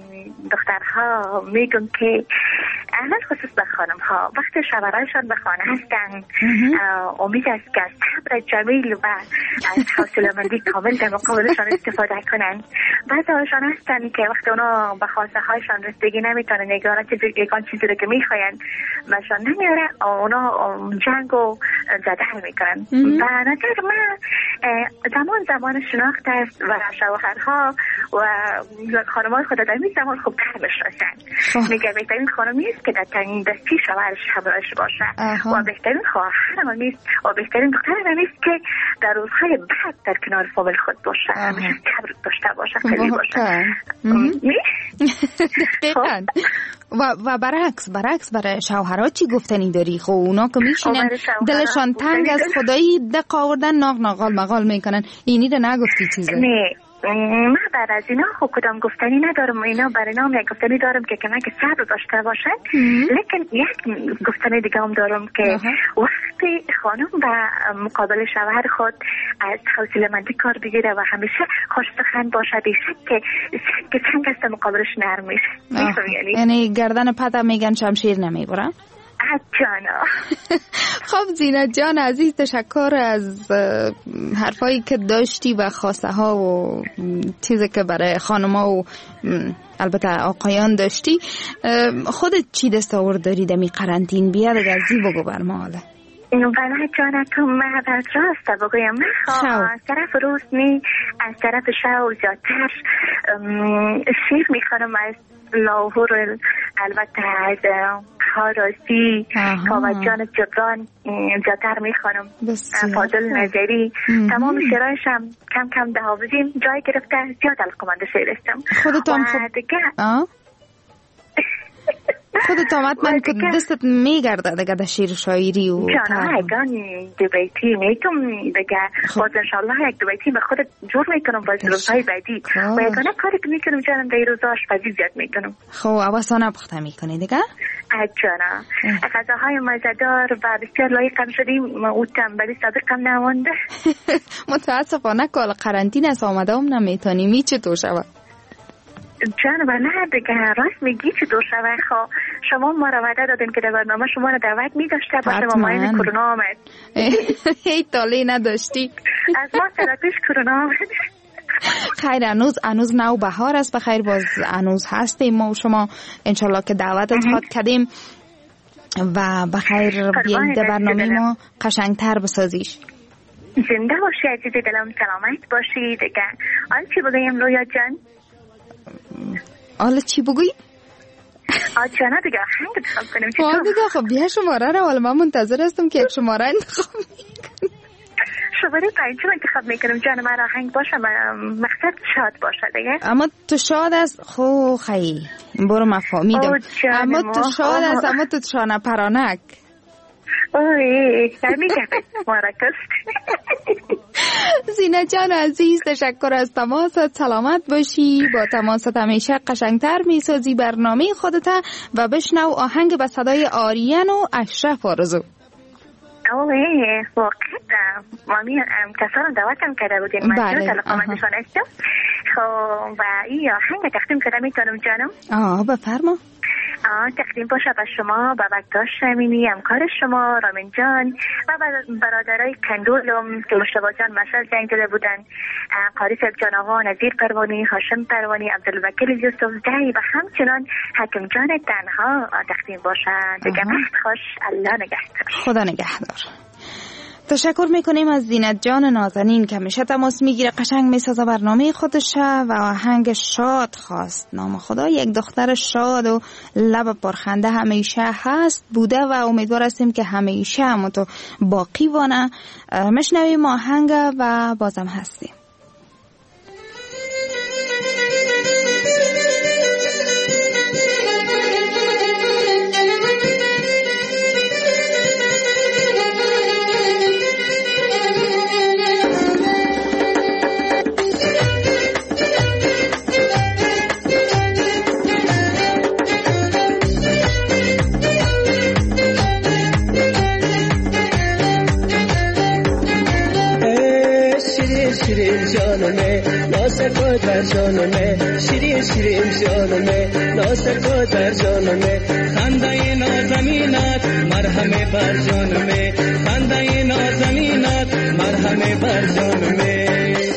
دخترها میگم که اول خصوص به خانم ها وقتی شوهرشان به خانه هستن امید است که از صبر جمیل و از حوصله‌مندی کامل در مقابلشان استفاده کنن. بعضی هاشان هستن که وقتی اونا به خواسته هایشان رسیدگی نمیتونن نگارا چیزی یکان چیزی رو که میخواین بهشان نمیاره اونا جنگ و زده میکنن. و نظر من زمان زمان شناخت است و شوهرها و خانم‌های خود در این زمان خوب تر بشناسن. میگه بهترین خانمی است که در تنین دستی شوهرش همراهش باشه و بهترین خواهر هم نیست و بهترین دختر هم نیست که در روزهای بعد در کنار فامیل خود باشه. همیشه صبر داشته باشه، خیلی باشه. دقیقاً. و و برعکس برعکس برای شوهرها چی گفتنی داری؟ خب اونا که میشینن دلشان تنگ از خدایی دق آوردن ناغ ناغال مقال میکنن. اینی رو نگفتی چیزه؟ نه من بعد از اینا خب کدام گفتنی ندارم. اینا برای نام یک گفتنی دارم که کمک صبر داشته باشن. لیکن یک گفتنی دیگه هم دارم که وقتی خانم به مقابل شوهر خود از حوصله‌مندی کار بگیره و همیشه خوش سخن باشه بیشک که که چنگ است مقابلش نرم میشه. یعنی گردن پتا میگن شمشیر نمیبرن. جانا. خب زینت جان عزیز تشکر از حرفایی که داشتی و خواسته ها و چیزی که برای خانما و البته آقایان داشتی. خودت چی دستاورد داری دمی قرنطین بیاد اگر زی بگو بر ما حالا؟ بله جانتون من از راست بگویم من از طرف روز نی از طرف شو زیادتر شیر میخوانم از لاهور البته از حارسی کاوجان جبران زیادتر میخوانم فاضل نظری تمام شعرهایش هم کم کم ده حافظیم جای گرفته زیاد علاقه‌مند شعر هستم. خودتان خوب خودت آمد من که دستت میگرده دیگه در شعر شاعری و جانم اگان دو بیتی میتونم دیگه باز انشالله یک دو بیتی به خودت جور میکنم باز روزهای بعدی و یکانه کاری که میکنم جانم در روزها آشپزی زیاد میکنم. خب اواسانه پخته میکنی دیگه؟ جانم غذاهای مزه‌دار و بسیار لایقم شدیم او تنبلی صادقم نمانده. متاسفانه که قرنطینه است آمده هم نمیتونی می چطور شود؟ جان و نه دیگه راست میگی چه دو شوه خواه شما ما رو وعده دادین که در برنامه شما رو دعوت میداشته باشه و ماین کرونا آمد. هی تالی نداشتی از ما سراتش کرونا آمد. خیر انوز انوز نو بهار است بخیر باز انوز هستیم ما و شما انشالله که دعوتت خواهد کردیم و بخیر بیایید در برنامه ما قشنگتر بسازیش. زنده باشی عزیز دلم سلامت باشی دیگه. آن چی بگویم رویا جان؟ حالا چی بگوی؟ آجانا دیگه آهنگ انتخاب کنیم چطور؟ خب دیگه خب بیا شماره رو، حالا من منتظر هستم که یک شماره انتخاب میکنم. شماره پنجم انتخاب میکنم جان. من آهنگ باشه، مقصد شاد باشه دیگه. اما تو شاد است خو خی برو مفهمیدم. اما تو شاد است اما تو شانه پرانک. اوه همین که مارکست. زینت جان عزیز تشکر از تماست. سلامت باشی. با تماست همیشه قشنگتر میسازی برنامه خودت. و بشنو آهنگ به صدای آریان و اشرف آرزو. اوه واقعا مامی کسان دعوتم کرده بودین. من جو تلقامتشان استم. خب و این آهنگ تقدیم کنم میتونم جانم؟ آه بفرما. آه تقدیم باشه به شما، به بکتاش شمینی، همکار شما رامین جان و برادرای کندولم که مشتبه جان مشل جنگ داده بودن، قاری صاحب جان آقا، نظیر پروانی، هاشم پروانی، عبدالوکیل یوسف دهی و همچنان حکم جان تنها تقدیم باشن. دیگه بخت خوش، الله نگهدار. خدا نگهدار. تشکر میکنیم از زینت جان نازنین که همیشه تماس میگیره، قشنگ میسازه برنامه خودشه و آهنگ شاد خواست. نام خدا یک دختر شاد و لب پرخنده همیشه هست بوده و امیدوار هستیم که همیشه همون تو باقی وانه. مشنویم آهنگ و بازم هستیم. شیرین جانمه ناسکا در جانمه، شیرین شیرین جانمه ناسکا در جانمه، خنده نازمینات مرهم بر جانمه، خنده نازمینات مرهم بر جانمه.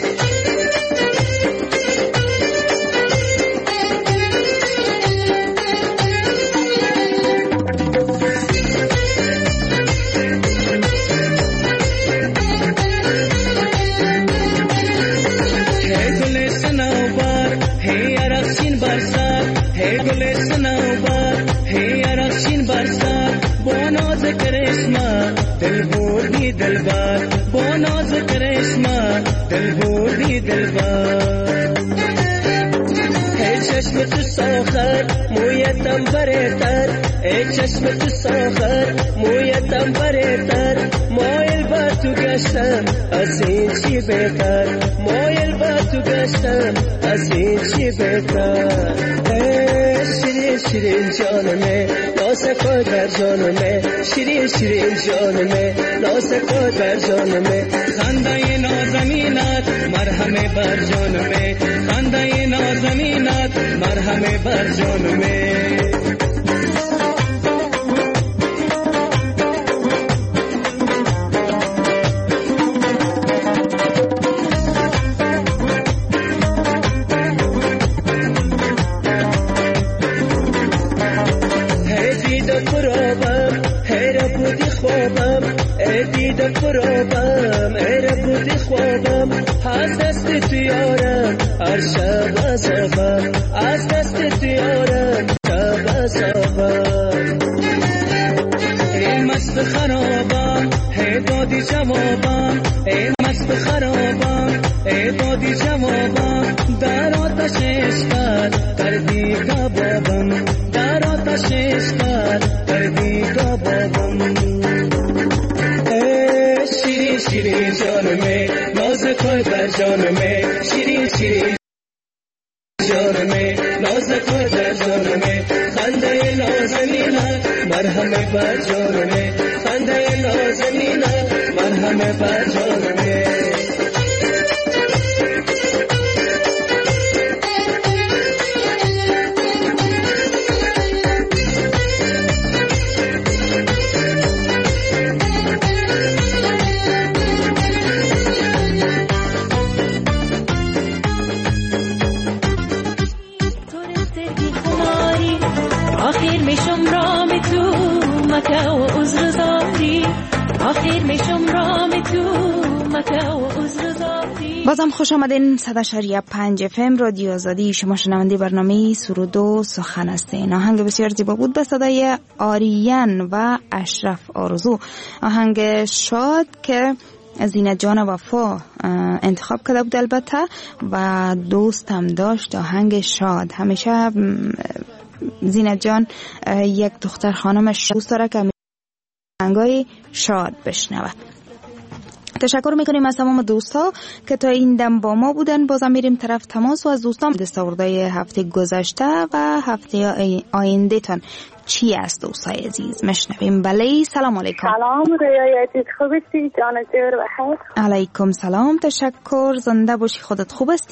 دلبر با ناز کرشما دل بودی دلبر، ای چشم تو ساخر مویتم برتر، ای چشم تو ساخر مویتم برتر، مایل بر تو گشتم از این چی بهتر، مایل بر تو گشتم از این چی بهتر. شیرین شیرین جانمه ناسکا در جانمه، شیرین شیرین جانمه ناسکا در جانمه، خنده نازمینات مرهم بر جانمه، خنده نازمینات مرهم بر جانمه. دیده قرابم ای ربودی خوابم، از دست تویارم هر شب عذابم، از دست تویارم شب عذابم. ای مست خرابم ای دادی جوابم، ای مست خرابم ای دادی جوابم، در آتش عشقت کردی کبابم، در آتش عشقت کردی کبابم. شیرین جانمه ناز کوی بر جانمه، شیرین شیرین جانمه ناز کوی بر جانمه، خنده نازنینات مرهم بر جانمه، خنده نازنینات مرهم بر جانمه. بازم خوش آمدین. صد و شش پنج اف ام رادیو آزادی، شما شنونده برنامه سرود و سخن هستین. آهنگ بسیار زیبا بود به صدای آریان و اشرف آرزو، آهنگ شاد که زینت جان وفا انتخاب کرده بود البته و دوستم داشت آهنگ شاد. همیشه زینت جان یک دختر خانمش دوست داره که آهنگای شاد بشنوه. تشکر میکنیم از تمام دوستا که تا این دم با ما بودن. بازم میریم طرف تماس و از دوستان دستاوردهای هفته گذشته و هفته آینده تان چی است دوستای عزیز مشنویم. بله سلام علیکم. سلام رویای عزیز، خوب هستی؟ جان جور بخیر. علیکم سلام، تشکر. زنده باشی. خودت خوب هستی؟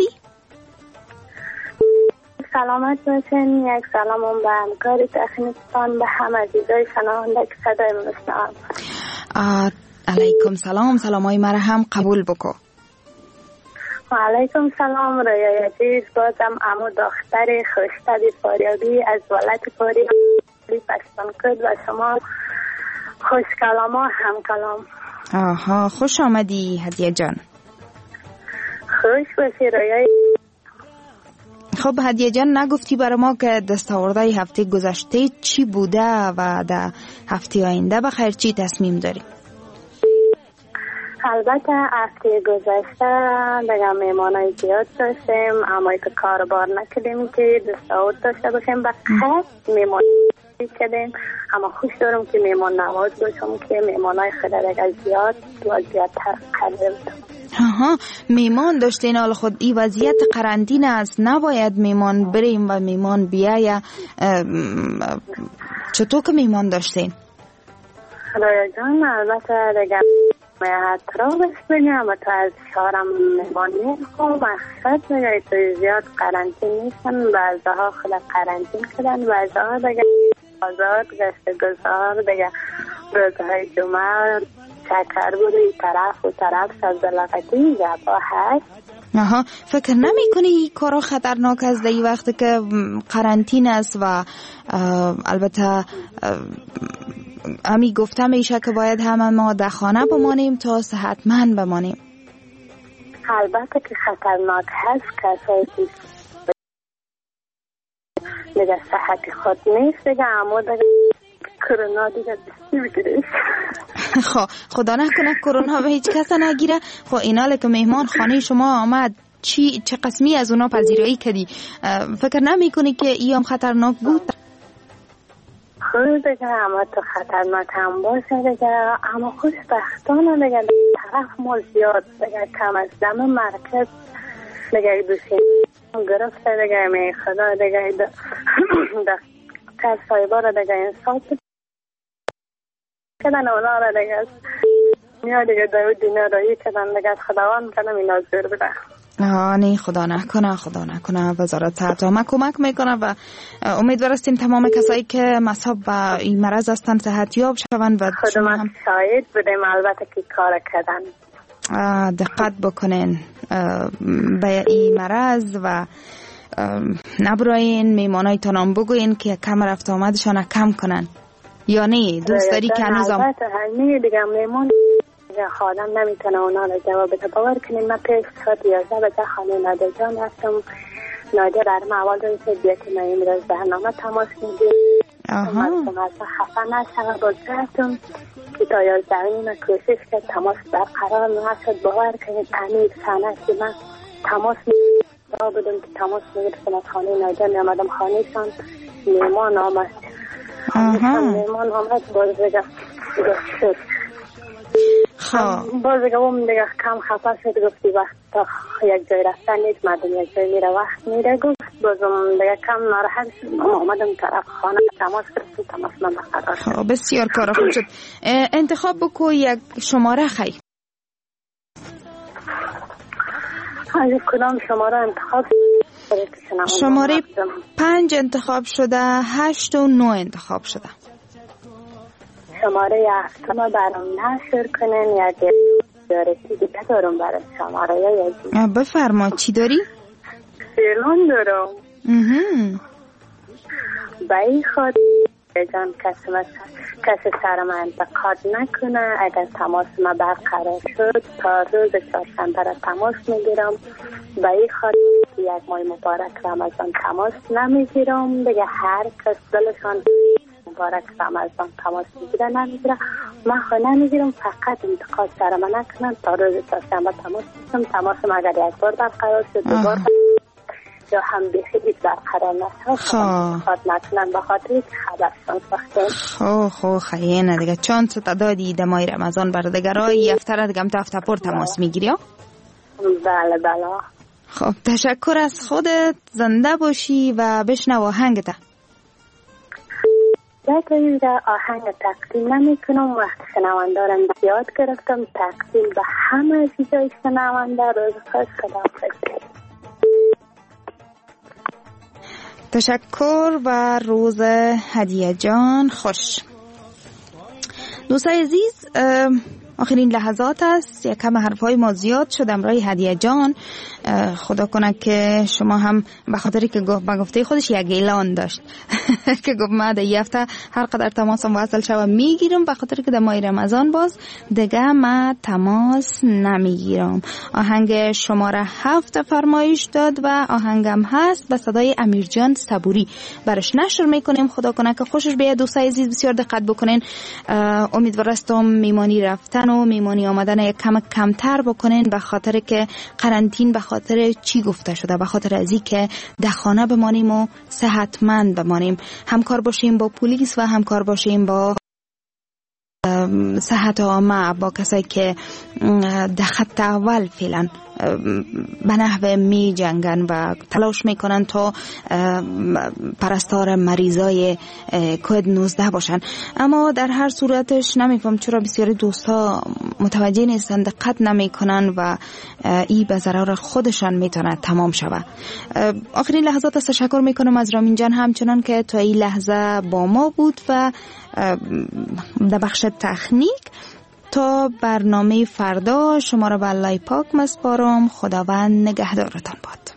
سلامت باشین. یک سلام به همکار تکنیکتان، به همه عزیزای شنونده که صدای میشنوند. علیکم سلام، سلامای مرا هم قبول بکو. و علیکم سلام رویای عزیز. بازم امو دختر خوشتبی فاریابی از ولایت فاریابی پشتن کرد و شما خوش کلام و هم کلام. آها، خوش آمدی هدیه جان. خوش باشی رویای. خب هدیه جان، نگفتی برای ما که دستاوردهای هفته گذشته چی بوده و در هفته آینده بخیر چی تصمیم داری؟ البته هفته گذشته دیگه میمانای زیاد داشتیم، اما که کار بار نکردیم که دستاورد داشته باشیم. بخیر میمان کردیم، اما خوش دارم که میمان نواز باشم که میمانای خیلی دیگه زیاد و زیادتر کردیم. آها، میمان داشتین. حال خود این وضعیت قرنطینه است، نباید میمان بریم و میمان بیایه. چطور که میمان داشتین؟ خدایا جان، البته دیگه اطرافش بگم و تو از شهرم میمان میخوام مقصد دیگه تو زیاد قرنطین نیستن، بعضه ها خیلی قرنطین کردن، بعضه ها دیگه آزاد گشت گذار دیگه روزهای جمعه چکر بود ای طرف و طرف سبزلقتی زبا هست. آها، فکر نمی کنی این کارا خطرناک است در این وقت که قرنطین است و البته امی گفتم ایشه که باید همه ما در خانه بمانیم تا صحتمند بمانیم. البته که خطرناک هست، کسایی که دیگه صحت خود نیست دیگه، اما دیگه کرونا دیگه بستی بگیره. خب خدا نکنه کرونا به هیچ کس نگیره. خب ایناله که مهمان خانه شما آمد، چی چه قسمی از اونا پذیرایی کردی؟ فکر نمی کنی که این هم خطرناک بود؟ خود دیگه اما تو خطرناک هم باشه دیگه، اما خوشبختانه دیگه طرف ما زیاد دیگه کم از دم مرکز دیگه دوشیم گرفته دیگه می خدا دیگه در کسایی بار دیگه انسان کدن اونا را دیگه نیا دیگه دو دینه رایی کدن دیگه از خداوند کنم این نازور بده. آه نه، خدا نکنه خدا نکنه. وزارت صحت ما کمک میکنه و امیدوار هستیم تمام کسایی که مصاب به این مرض هستن صحت یاب شوند و خودم هم شاید بودیم البته که کار کردن. دقت بکنین به این مرض و نبراین میمانای تانام بگوین که کم رفت آمدشان کم کنن، یا نه دوست داری که هنوز هم البته همین دیگه میمون خانم نمیتونه اونا رو جواب بده. باور کنین من پیش ساعت یازده بجه خانه نادر جان هستم. نادر در موال داری که بیا که من امروز برنامه تماس میگیم. من از خفه نشم با جهتون که تا یازده من کوشش که تماس برقرار نشد. باور کنین امید سنه که من تماس میگم بدون که تماس میگرفتم از خانه نادر میامدم خانه شان میمان آمد. میمان آمد باز بگم شد باز دیگه اون دیگه کم خفه شد. گفتی وقت تا یک جای رفتن نیست، مردم یک جای میره وقت میره. گفت بازم دیگه کم ناراحت شد. آمدم طرف خانه تماس گرفتم، تماس من برقرار شد. بسیار کار خوب شد. انتخاب بکو یک شماره خی. از کدام شماره انتخاب؟ شماره پنج انتخاب شده، هشت و نو انتخاب شده. شماره هفت ما برام نشر کنن یا داره چی دیگه دارم برای شماره یا بفرما چی داری؟ فیلان دارم. به این خود جان کسی, کسی سر من انتقاد نکنه. اگر تماس ما برقرار شد تا روز چهارشنبه را تماس میگیرم. به این خاطر یک ماه مبارک رمضان تماس نمیگیرم دیگه. هر کس دلشان مبارک رمضان تماس میگیره نمیگیره، من خواهی نمیگیرم. فقط انتقاد سر من نکنن. تا روز چهارشنبه تماس میگیرم. تماس ما اگر یک بار برقرار شد دو بار یا هم بیخی هیچ برقرار نشد خواهد نکنن به خاطر که خبرشان ساخته. خو خو خیلی دیگه. چند تعدادی دمای رمضان بر دیگه رای افتره دیگه هم تا هفته پر تماس میگیری؟ بله بله. خب تشکر از خودت، زنده باشی و بشنو آهنگت. یک آهنگ تقدیم نمی کنم. وقت شنونده را یاد گرفتم تقدیم به همه چیزای شنونده. روز خوش، خداحافظ. تشکر و روز هدیه جان خوش. دوستای عزیز، آخرین لحظات است. یک کم حرفای ما زیاد شد امرای هدیه جان. خدا کنه که شما هم به خاطری که گفت به گفته خودش یک اعلان داشت که گفت ما در یه هفته هر قدر تماسم وصل شوم میگیرم، به خاطر که در ماه رمضان باز دیگه ما تماس نمیگیرم. آهنگ شماره هفت فرمایش داد و آهنگم هست به صدای امیرجان صبوری. برش نشر میکنیم. خدا کنه که خوشش بیاد. دوستای عزیز بسیار دقت بکنین. امیدوار هستم میمانی رفتن و میمانی آمدن یک کم کمتر بکنین، به خاطر که قرنطین به خاطر چی گفته شده؟ به خاطر ازی که در خانه بمانیم و صحتمند بمانیم. همکار باشیم با پلیس و همکار باشیم با صحت عامه، با کسایی که در خط اول فعلا به نحو می جنگن و تلاش میکنن تا پرستار مریضای کووید نوزده باشن. اما در هر صورتش نمیفهم چرا بسیاری دوستا متوجه نیستن، دقت نمیکنن و ای به ضرر خودشان میتونه تمام شوه. آخرین لحظات است. تشکر میکنم از رامین جان همچنان که تا این لحظه با ما بود و در بخش تکنیک. تا برنامه فردا شما را به الله پاک مسپارم. خداوند نگهدارتان باد.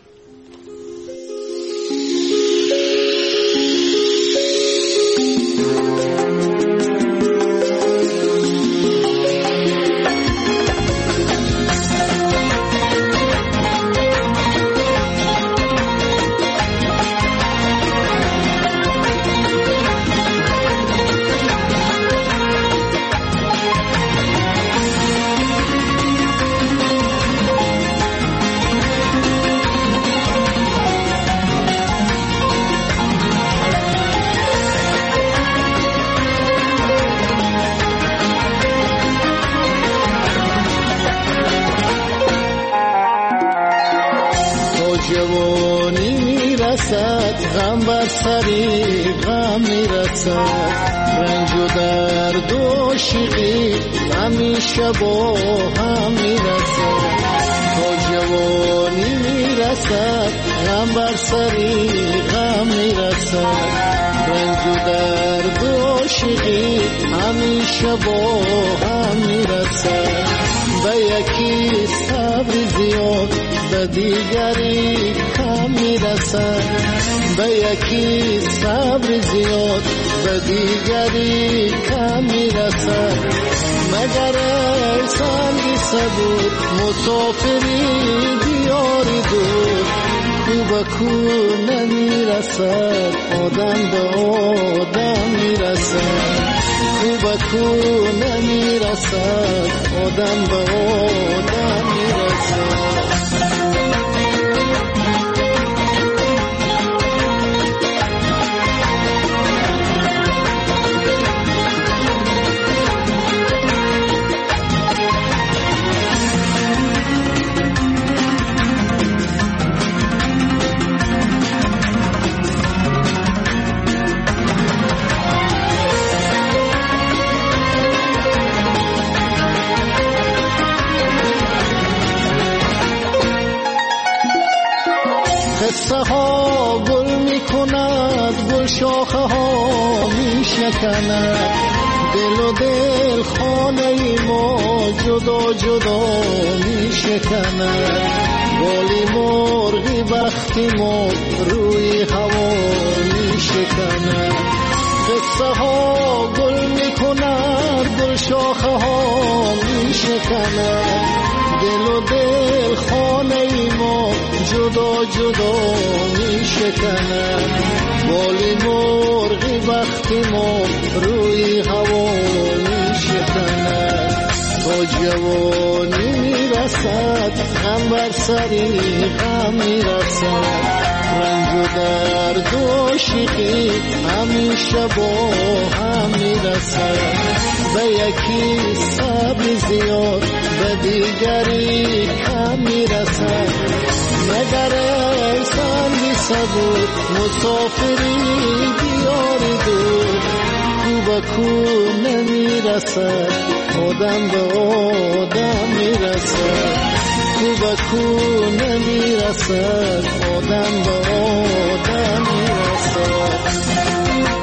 غم بر سری غم میرسد، رنج و درد و شیقی همیشه با هم میرسد. تا جوانی میرسد غم بر سری غم میرسد، رنج و درد و شیقی همیشه با هم میرسد. به یکی صبر زیاد به دیگری کم میرسد، به یکی صبر زیاد به دیگری کم میرسد. مگر ای سنگی صبور مسافری دیاری دور، کو به کو نمیرسد آدم به آدم میرسد، کو به کو نمیرسد آدم به آدم میرسد. قصه ها گل می کند، گل شاخه ها می شکند، دل و دل خانه ما جدا جدا می شکند. ولی مرغی بختی ما روی هوا می شکند. قصه ها گل می کند، گل شاخه ها می شکند، دل و دل خانه ای ما جدا جدا می شکند، بالی مرغی وقتی ما روی هوا می شکند، تا جوانی می رسد غم بر سری غم می رسد، رنج و درد و عاشقی همیشه با هم می رسد، به یکی صبر زیاد به دیگری کم می رسد، مگر ای سنگی صبور مسافری دیاری دور، کو به کو نمی رسد آدم به آدم می رسد، کو به کو نمی رسد آدم به آدم می رسد.